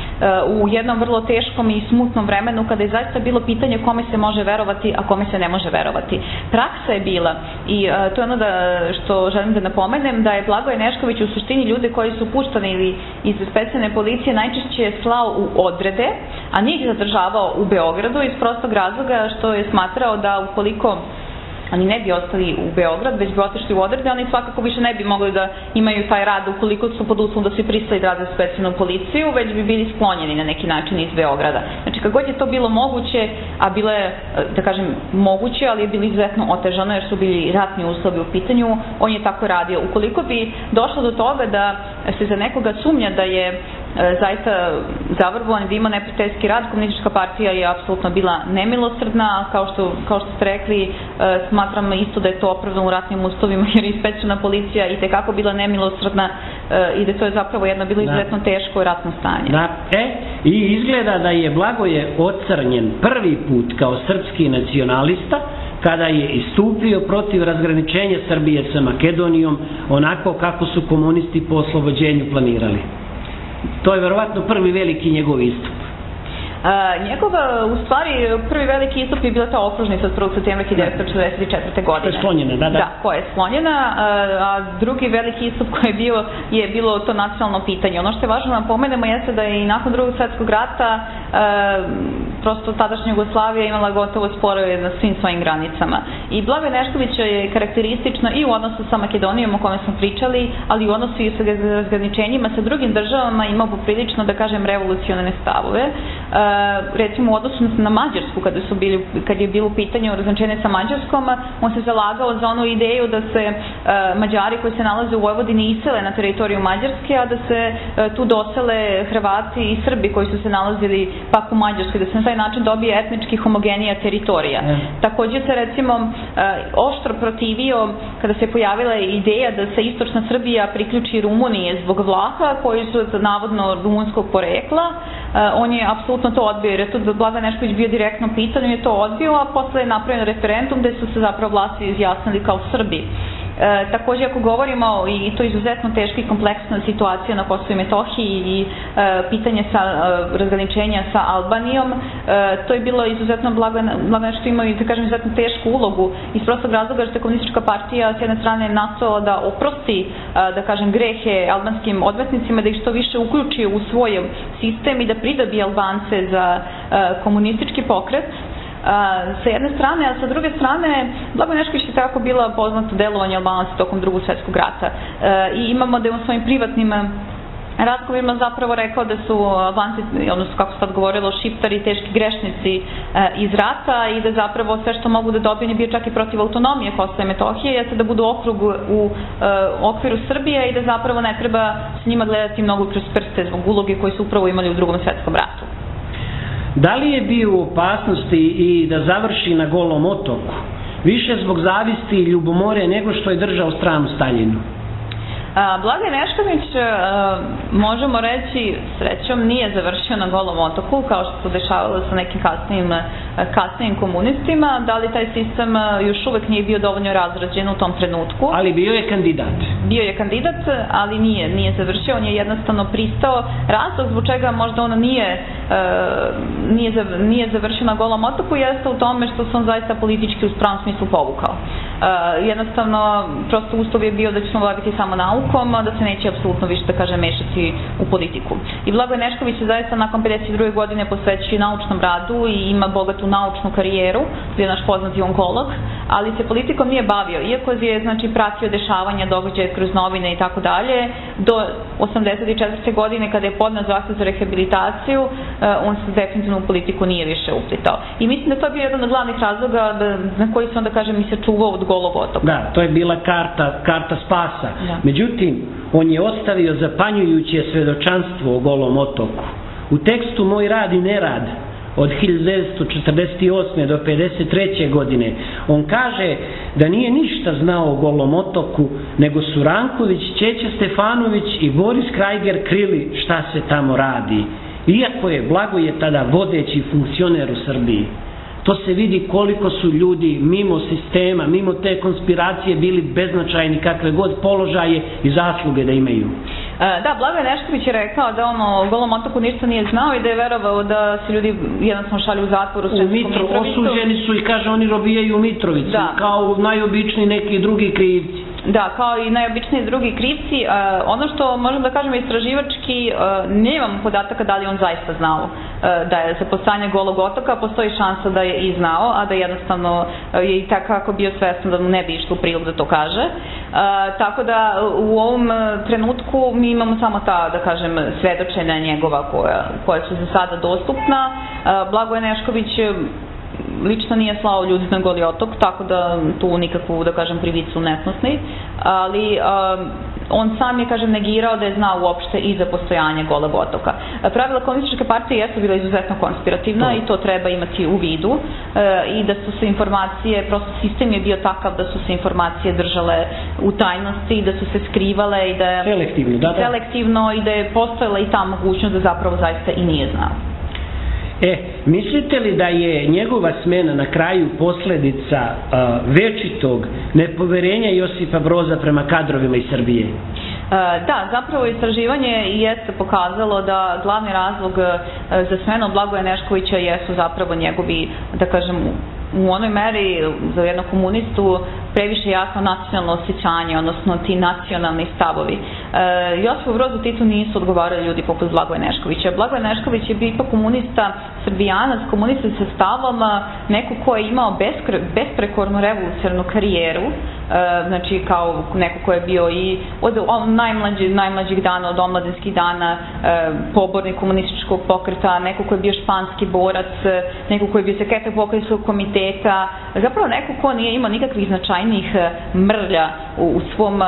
u jednom vrlo teškom i smutnom vremenu kada je zaista bilo pitanje kome se može verovati, a kome se ne može verovati. Praksa je bila, i to je ono da, što želim da napomenem, da je Blagoje Nešković u suštini ljude koji su puštani ili iz specijalne policije najčešće slao u odrede, a nije ih zadržavao u Beogradu iz prostog razloga što je smatrao da ukoliko oni ne bi ostali u Beograd, već bi otišli u odrede, oni svakako više ne bi mogli da imaju taj rad ukoliko su pod uslovom da se pristali da rade za specijalnu policiju, već bi bili sklonjeni na neki način iz Beograda. Znači, kako god je to bilo moguće, a bilo je, da kažem, moguće, ali je bilo izuzetno otežano jer su bili ratni uslovi u pitanju, on je tako radio. Ukoliko bi došlo do toga da se za nekoga sumnja da je zaista zavrbovan i da ima neprijateljski rad, Komunistička partija je apsolutno bila nemilosrdna, kao što, kao što ste rekli, smatram isto da je to opravdano u ratnim uslovima, jer je specijalna policija i tekako bila nemilosrdna i da to je zapravo jedno bilo izuzetno teško ratno stanje. Da, e, i izgleda da je Blagoje ocrnjen prvi put kao srpski nacionalista kada je istupio protiv razgraničenja Srbije sa Makedonijom, onako kako su komunisti po oslobođenju planirali. To je verovatno prvi veliki njegov istup. Njegov, u stvari, prvi veliki istup je bila ta okružnica od prvog septembra hiljadu devetsto četrdeset četvrte. godine. To je sklonjena, da, da. Da, koja je sklonjena, a drugi veliki istup koji je bio je bilo to nacionalno pitanje. Ono što je važno da napomenemo jeste da je i nakon drugog svetskog rata prosto tadašnja Jugoslavija imala gotovo sporove na svim svojim granicama. I Blagoje Neškovića je karakteristično i u odnosu sa Makedonijom o kome smo pričali, ali i u odnosu i sa razgraničenjima sa drugim državama imao poprilično, da kažem, revolucionarne stavove. Recimo u odnosu na Mađarsku, kada, su bili, kad je bilo pitanje o razgraničenju sa Mađarskom, on se zalagao za onu ideju da se Mađari koji se nalaze u Vojvodini isele na teritoriju Mađarske, a da se tu dosele Hrvati i Srbi koji su se nalazili pak u Mađarskoj, da se na taj način dobije etnički homogenija teritorija. Mm. Takođe se recimo oštro protivio kada se pojavila ideja da se istočna Srbija priključi Rumunije zbog Vlaha koji su navodno rumunskog porekla. On je apsolutno to odbio jer je to Blagoje Nešković bio direktno pitan, on je to odbio, a posle je napravljen referendum gde su se zapravo vlasti izjasnili kao Srbi. E, takođe, ako govorimo i to izuzetno teška i kompleksna situacija na Kosovu i Metohiji i e, pitanje sa e, razgraničenja sa Albanijom, e, to je bilo izuzetno Blagoje Nešković imao i, da kažem, izuzetno tešku ulogu iz prostog razloga jer se Komunistička partija s jedne strane nastojala da oprosti, e, da kažem, grehe albanskim odvetnicima, da ih što više uključi u svoj sistem i da pridobi Albance za komunistički pokret sa jedne strane, a sa druge strane Blagoje Nešković je tako bila poznato delovanje Albanaca tokom Drugog svetskog rata i imamo da je u svojim privatnim razgovorima zapravo rekao da su Albanci, odnosno kako se tad govorilo, šiptari, teški grešnici iz rata i da zapravo sve što mogu da dobiju, on je bio čak i protiv autonomije Kosova i Metohije, jeste da budu okrug u okviru Srbije i da zapravo ne treba s njima gledati mnogo kroz prste zbog uloge koje su upravo imali u Drugom svetskom ratu. Da li je bio u opasnosti i da završi na Golom otoku, više zbog zavisti i ljubomore nego što je držao stranu Staljinu? Blagoje Nešković, možemo reći, srećom nije završio na Golom otoku, kao što se dešavalo sa nekim kasnijim, kasnijim komunistima. Da li taj sistem još uvek nije bio dovoljno razrađen u tom trenutku? Ali bio je kandidat. Bio je kandidat, ali nije, nije završio. On je jednostavno pristao. Razlog zbog čega možda on nije, nije, nije završio na Golom otoku jeste u tome što se on zaista politički u pravom smislu povukao. Jednostavno, prosto uslov je bio da ćemo baviti samo naukom, da se neće apsolutno više, da kažem, mešati u politiku. I Blagoje Nešković se zaista nakon pedeset druge godine posvećuje naučnom radu i ima bogatu naučnu karijeru, bio je naš poznati onkolog, ali se politikom nije bavio, iako je, znači, pratio dešavanja, događaje kroz novine i tako dalje, do osamdeset četvrte godine kada je podneo zahtev za rehabilitaciju, on se definitivno u politiku nije više uplitao. I mislim da to je bio jedan od glavnih razloga na koji se onda, kažem, i se čuvao od Golog otoka. Da, to je bila karta, karta spasa. Da. Međutim, on je ostavio zapanjujuće svedočanstvo o Golom otoku. U tekstu Moj rad i nerad od hiljadu devetsto četrdeset osme do pedeset treće godine on kaže da nije ništa znao o Golom otoku, nego su Ranković, Ćeća Stefanović i Boris Krajger krili šta se tamo radi. Iako je Blagoje tada vodeći funkcioner u Srbiji. To se vidi koliko su ljudi mimo sistema, mimo te konspiracije bili beznačajni kakve god položaje i zasluge da imaju. Da, Blagoje Nešković je rekao da on o Golom otoku ništa nije znao i da je verovao da se ljudi jednostavno šalju u zatvor u Sremskom Mitrovicu. Osuđeni su i kaže oni robijaju u Mitrovicu, da, kao najobičniji neki drugi krivci. Da, kao i najobičniji drugi krivci. Uh, ono što možemo da kažemo istraživački, uh, nemam podataka da li on zaista znao uh, da je za postojanje Golog otoka, postoji šansa da je i znao, a da jednostavno uh, je i tako bio svestan da mu ne bi išlo u prilog da to kaže. Uh, tako da u ovom trenutku mi imamo samo ta, da kažem, svedočenja njegova koja, koja su za sada dostupna. Uh, Blagoje Nešković lično nije slao ljudi na Goli otok, tako da tu nikakvu, da kažem, krivicu ne snosi, ali um, on sam je, kažem, negirao da je znao uopšte i za postojanje Golog otoka. Pravila komunističke partije jesu bila izuzetno konspirativna i to treba imati u vidu i da su se informacije, prosto sistem je bio takav da su se informacije držale u tajnosti i da su se skrivale i da je selektivno, da, da. selektivno i da je postojala i ta mogućnost da zapravo zaista i nije znao. E, mislite li da je njegova smena na kraju posledica uh, večitog nepoverenja Josipa Broza prema kadrovima iz Srbije? Da, zapravo istraživanje jeste pokazalo da glavni razlog za smenu Blagoja Neškovića jesu zapravo njegovi, da kažem, u onoj meri za jednog komunistu previše jasno nacionalno osjećanje, odnosno ti nacionalni stavovi. E, Josipu Brozu Titu nisu odgovarali ljudi poput Blagoja Neškovića. Blagoje Nešković je bio ipak komunista, srbijanac, komunista sa stavom, neko ko je imao beskre, besprekornu revolucionarnu karijeru, e, znači kao neko ko je bio i od najmlađih, najmlađih dana, od omladinskih dana, e, pobornik komunističkog pokreta, neko ko je bio španski borac, neko ko je bio sekretar pokrajinskog komiteta, zapravo neko ko nije imao nikakvih značajnih mrlja u svom,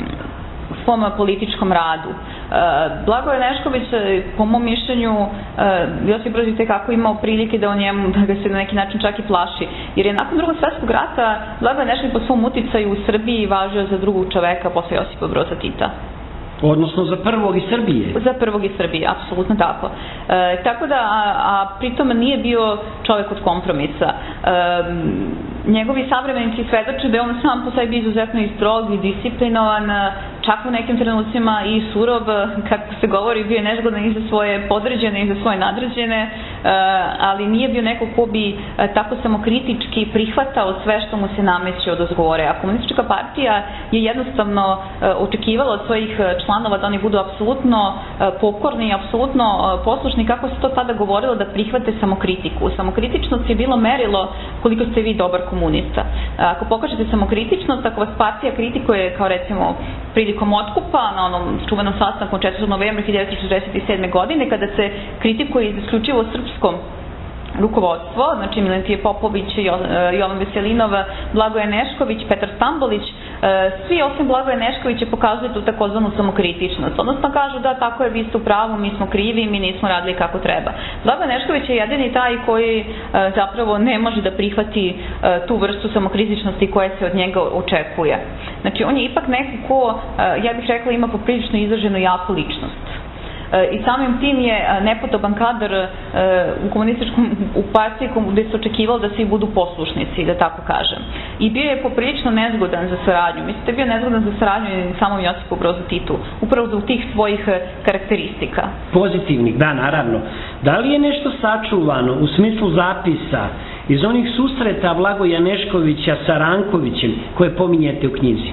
u svom političkom radu. Blagoje Nešković, po mom mišljenju, Josip Broz je kako imao prilike da o njemu, da ga se na neki način čak i plaši, jer je nakon Drugog svjetskog rata Blagoje Nešković po svom uticaju u Srbiji važio za drugog čoveka posle Josipa Broza Tita. Odnosno za prvog iz Srbije? Za prvog iz Srbije, apsolutno tako. E, tako da, a, a pritom nije bio čovjek od kompromisa. E, njegovi savremenici svedoče da je on sam po sebi izuzetno i strog i disciplinovan, čak u nekim trenucima i surov, kako se govori, bio je nezgodan i za svoje podređene i za svoje nadređene. ali nije bio neko ko bi tako samokritički prihvatao sve što mu se nameće od ozgore. A Komunistička partija je jednostavno očekivala od svojih članova da oni budu apsolutno pokorni i apsolutno poslušni, kako se to tada govorilo, da prihvate samokritiku. Samokritičnost je bilo merilo koliko ste vi dobar komunista. Ako pokažete samokritičnost, ako vas partija kritikuje kao recimo prilikom otkupa na onom čuvenom sastanku četvrtog novembra hiljadu devetsto šezdeset sedme. godine, kada se kritikuje isključivo srpskom rukovodstvo, znači Milentije Popović, Jovan Veselinov, Blagoje Nešković, Petar Stambolić, svi osim Blagoje Neškovića pokazuju tu takozvanu samokritičnost. Odnosno kažu da tako je, vi ste u pravu, mi smo krivi, mi nismo radili kako treba. Blagoje Nešković je jedini taj koji zapravo ne može da prihvati tu vrstu samokritičnosti koja se od njega očekuje. Znači on je ipak neko ko, ja bih rekla, ima poprilično izraženu jaku ličnost. I samim tim je nepodoban kadar u komunističkom, u partiji gde se očekivalo da svi budu poslušnici, da tako kažem. I bio je poprilično nezgodan za saradnju. Mislim da je bio nezgodan za saradnju i samom Josipu Brozu Titu, upravo zbog tih svojih karakteristika. Pozitivnih, da, naravno. Da li je nešto sačuvano u smislu zapisa iz onih susreta Blagoja Neškovića sa Rankovićem koje pominjete u knjizi?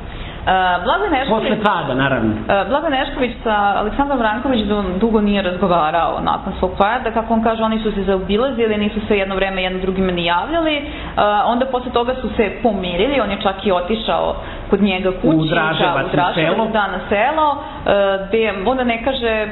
Blagoje Nešković, posle pada, naravno. Blagoje Nešković sa Aleksandrom Rankovićem dugo nije razgovarao nakon svog pada. Kako on kaže, oni su se zaobilazili, nisu se jedno vreme jedno drugime ni javljali. Onda posle toga su se pomirili, on je čak i otišao kod njega kući, u Draževac, na selo, da, na selo, gde onda ne kaže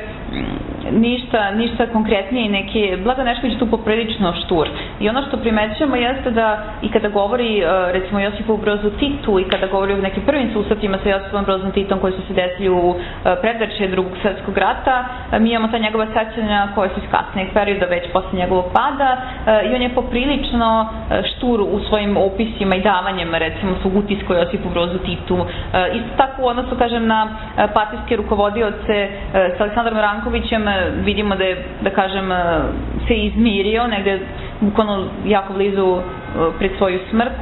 ništa, ništa konkretnije, neki Blagoje Nešković tu poprilično štur. I ono što primećujemo jeste da i kada govori recimo Josipu Brozu Titu i kada govori o nekim prvim susretima sa Josipom Brozom Titom koji su se desili u predvečerje Drugog svetskog rata, mi imamo ta njegova sećanja koje su iz kasnijeg perioda, već posle njegovog pada, i on je poprilično štur u svojim opisima i davanjem recimo svog utiska o Josipu Brozu Titu. Isto tako u odnosu, kažem, na partijske rukovodioce sa Aleksandrom Rankovićem vidimo da je, da kažem, se izmirio negde bukvalno jako blizu pred svoju smrt,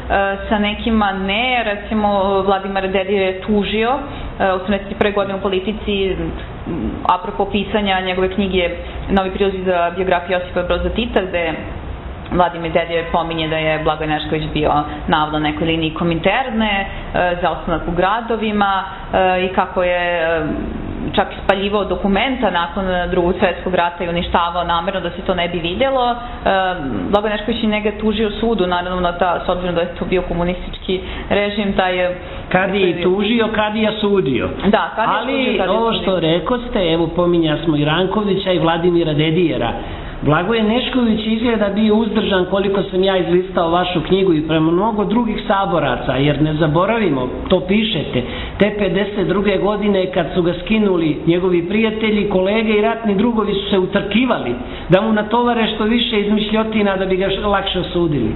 sa nekima ne, recimo Vladimir Dedijer je tužio osamdeset prve. godine u politici apropo pisanja njegove knjige Novi prilozi za biografiju Josipa Broza Tita, gde Vladimir Dedijer pominje da je Blagoje Nešković bio navodno na nekoj liniji Kominterne za ostanak u gradovima i kako je čak ispaljivao dokumenta nakon Drugog svetskog rata i uništavao namerno da se to ne bi vidjelo. Blagoje Nešković je njega tužio sudu, naravno da, s obzirom da je to bio komunistički režim, da je... Kad je tužio, kad je sudio. Da, kad je Ali tužio, kad je ovo što rekao ste, evo pominja smo i Rankovića i Vladimira Dedijera. Blagoje Nešković izgleda bio uzdržan, koliko sam ja izlistao vašu knjigu, i prema mnogo drugih saboraca, jer ne zaboravimo, to pišete, te pedeset druge. godine kad su ga skinuli njegovi prijatelji, kolege i ratni drugovi su se utrkivali da mu natovare što više izmišljotina da bi ga lakše osudili.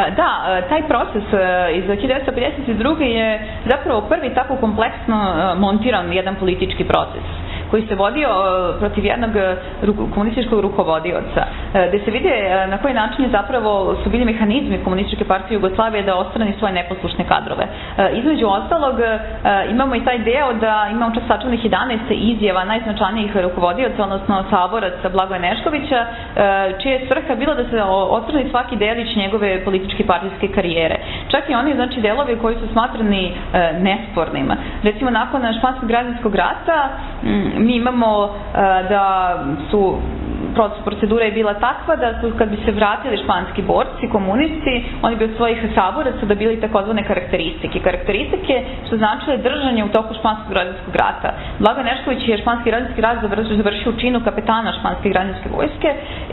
Da, taj proces iz hiljadu devetsto pedeset druge. je zapravo prvi tako kompleksno montiran jedan politički proces koji se vodio protiv jednog komunističkog rukovodioca, gde se vide na koji način je zapravo su bili mehanizmi Komunističke partije Jugoslavije da ostrani svoje neposlušne kadrove. Između ostalog, imamo i taj deo da imamo čak sačuvanih jedanaest izjava najznačajnijih rukovodioca, odnosno saboraca Blagoja Neškovića, čija je svrha bila da se ostrani svaki delić njegove političke partijske karijere. Čak i oni, znači, delovi koji su smatrani nespornima. Recimo, nakon Španskog građanskog rata, mi imamo da su procedura je bila takva da su, kad bi se vratili španski borci, komunisti, oni bi od svojih saboraca dobili takozvane karakteristike. Karakteristike su značile držanje u toku Španskog građanskog rata. Blagoje Nešković je Španski građanski rat završio u činu kapetana Španske građanske vojske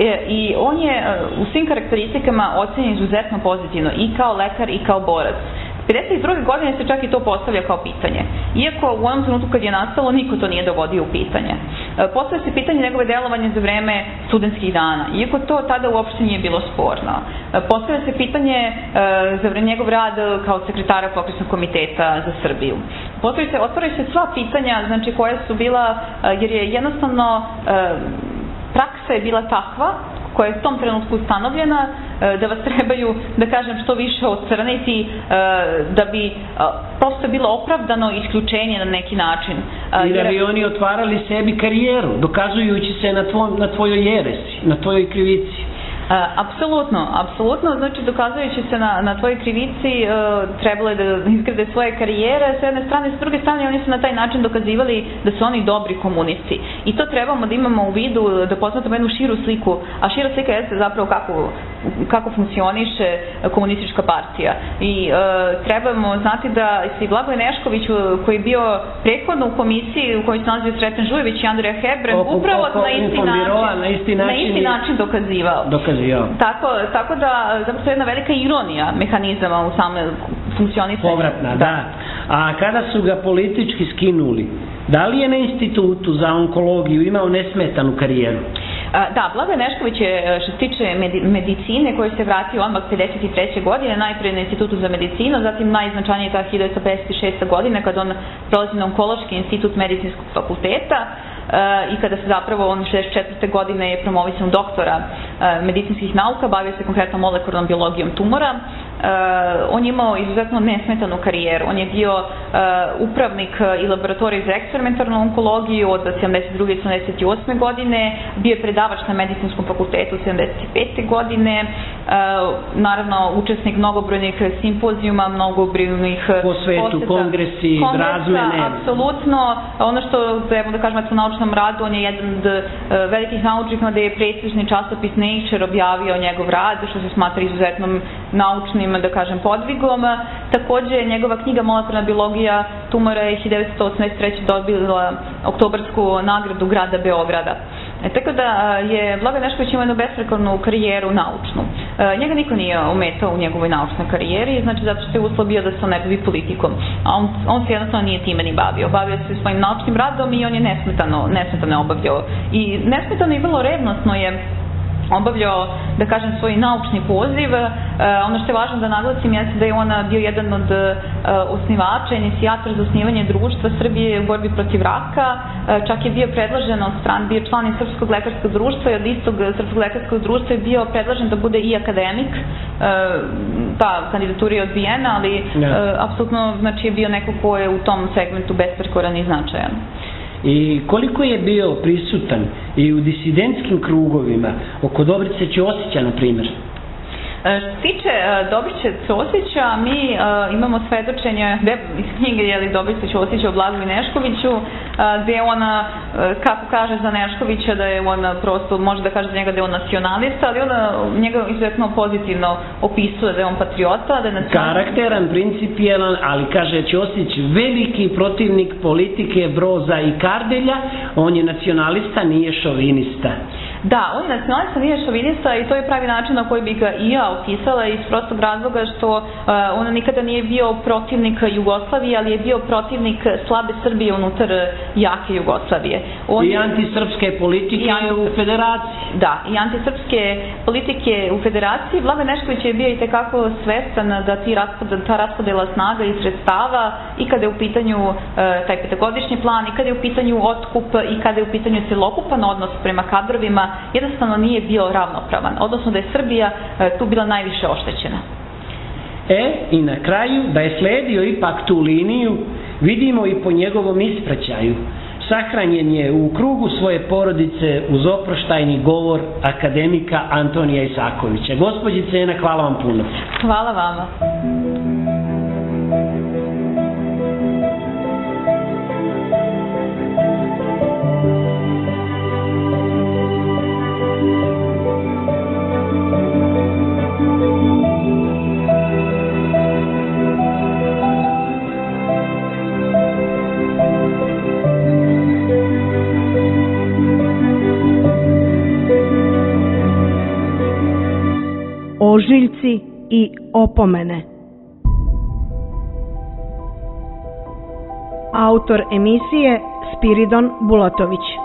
i on je u svim karakteristikama ocenjen izuzetno pozitivno i kao lekar i kao borac. pedeset druge. godine se čak i to postavlja kao pitanje. Iako u onom trenutku kad je nastalo, niko to nije dovodio u pitanje. Postavlja se pitanje njegove delovanje za vreme studentskih dana. Iako to tada uopšte nije bilo sporno. Postavlja se pitanje za njegov rad kao sekretara Pokretnog komiteta za Srbiju. Postavlja se, otvaraju se sva pitanja, znači, koja su bila, jer je jednostavno praksa je bila takva koja je u tom trenutku ustanovljena, da vas trebaju, da kažem, što više ocrniti, da bi prosto bilo opravdano isključenje na neki način. I da bi oni otvarali sebi karijeru, dokazujući se na, tvoj, na tvojoj jeresi, na tvojoj krivici. Apsolutno, apsolutno, znači dokazujući se na, na tvojoj krivici trebalo je da izgrade svoje karijere s jedne strane, s druge strane oni su na taj način dokazivali da su oni dobri komunisti i to trebamo da imamo u vidu, da posmatramo jednu širu sliku, a šira slika jeste zapravo kako, kako funkcioniše komunistička partija i e, trebamo znati da si Blagoje Nešković koji je bio prethodno u komisiji u kojoj se nalazio Sreten Žujević i Andrija Hebrang upravo oko na, isti način, na isti način, na isti način dokazivao. dokazivao. Tako, tako da zapravo je jedna velika ironija mehanizama u same funkcionisanju. Povratna, da. da. A kada su ga politički skinuli, da li je na institutu za onkologiju imao nesmetanu karijeru? Da, Blagoje Nešković je, što se tiče medicine, koji se vratio odmah pedeset treće godine, najprije na institutu za medicinu, zatim najznačajnije ta hiljadu devetsto pedeset šeste. godine, kada on prolazi na onkološki institut medicinskog fakulteta, i kada se zapravo on šezdeset četvrte. godine je promovisan doktora medicinskih nauka, bavio se konkretno molekularnom biologijom tumora. On je imao izuzetno nesmetanu karijeru. On je bio upravnik i laboratorije za eksperimentalnu onkologiju od sedamdeset druge do sedamdeset osme. godine, bio je predavač na medicinskom fakultetu sedamdeset pete. godine, naravno učesnik mnogobrojnih simpozijuma, mnogobrojnih po svetu, kongresi, razmene. Apsolutno, ono što treba da kažemo u naučnom radu, on je jedan od velikih naučnika gde je prestižni časopis Nature objavio njegov rad, što se smatra izuzetnom naučnim, da kažem, podvigom. Takođe, njegova knjiga Molekularna biologija tumora je hiljadu devetsto osamdeset treće. dobila oktobarsku nagradu grada Beograda. E, tako da je Blagoje Nešković imao jednu besprekornu karijeru naučnu. E, njega niko nije ometao u njegovoj naučnoj karijeri, znači zato što je uslov bio da se on ne bavi politikom. A on, on se jednostavno nije time ni bavio. Bavio se svojim naučnim radom i on je nesmetano, nesmetano obavljao. I nesmetano i vrlo revnosno je obavljao, da kažem, svoj naučni poziv. E, ono što je važno da naglasim jeste da je on bio jedan od e, osnivača, inicijator za osnivanje društva Srbije u borbi protiv raka. E, čak je bio predložen od strane, bio član Srpskog lekarskog društva i od istog Srpskog lekarskog društva je bio predložen da bude i akademik. E, ta kandidatura je odbijena, ali e, apsolutno znači je bio neko ko je u tom segmentu besprekoran i značajan. I koliko je bio prisutan i u disidentskim krugovima oko Dobrice Ćosića, na primjer? Što se tiče Dobrice Ćosića, mi imamo svedočenje iz knjige Dobrice Ćosića o Blagoju Neškoviću, gde ona, kako kaže za Neškovića, da je on prosto, može da kaže za njega da je on nacionalista, ali ona njega izuzetno pozitivno opisuje da je on patriota, da je nacionalista. Karakteran, principijelan, ali kaže Ćosić, veliki protivnik politike Broza i Kardelja, on je nacionalista, nije šovinista. Da, on je nacionalista, nije šovinista i to je pravi način na koji bi ga i ja opisala iz prostog razloga što uh, on nikada nije bio protivnik Jugoslavije, ali je bio protivnik slabe Srbije unutar jake Jugoslavije. On I je, antisrpske politike anti, u federaciji. Da, i antisrpske politike u federaciji. Blagoje Nešković je bio i tekako svestan da ti raspod, ta raspodela snaga i sredstava i kada je u pitanju uh, taj petogodišnji plan, i kada je u pitanju otkup, i kada je u pitanju celokupan odnos prema kadrovima, jednostavno nije bio ravnopravan, odnosno da je Srbija e, tu bila najviše oštećena. E, i na kraju, da je sledio ipak tu liniju, vidimo i po njegovom ispraćaju. Sahranjen je u krugu svoje porodice uz oproštajni govor akademika Antonija Isakovića. Gospođice Ena, hvala vam puno. Hvala vama. Ožiljci i opomene. Autor emisije Spiridon Bulatović.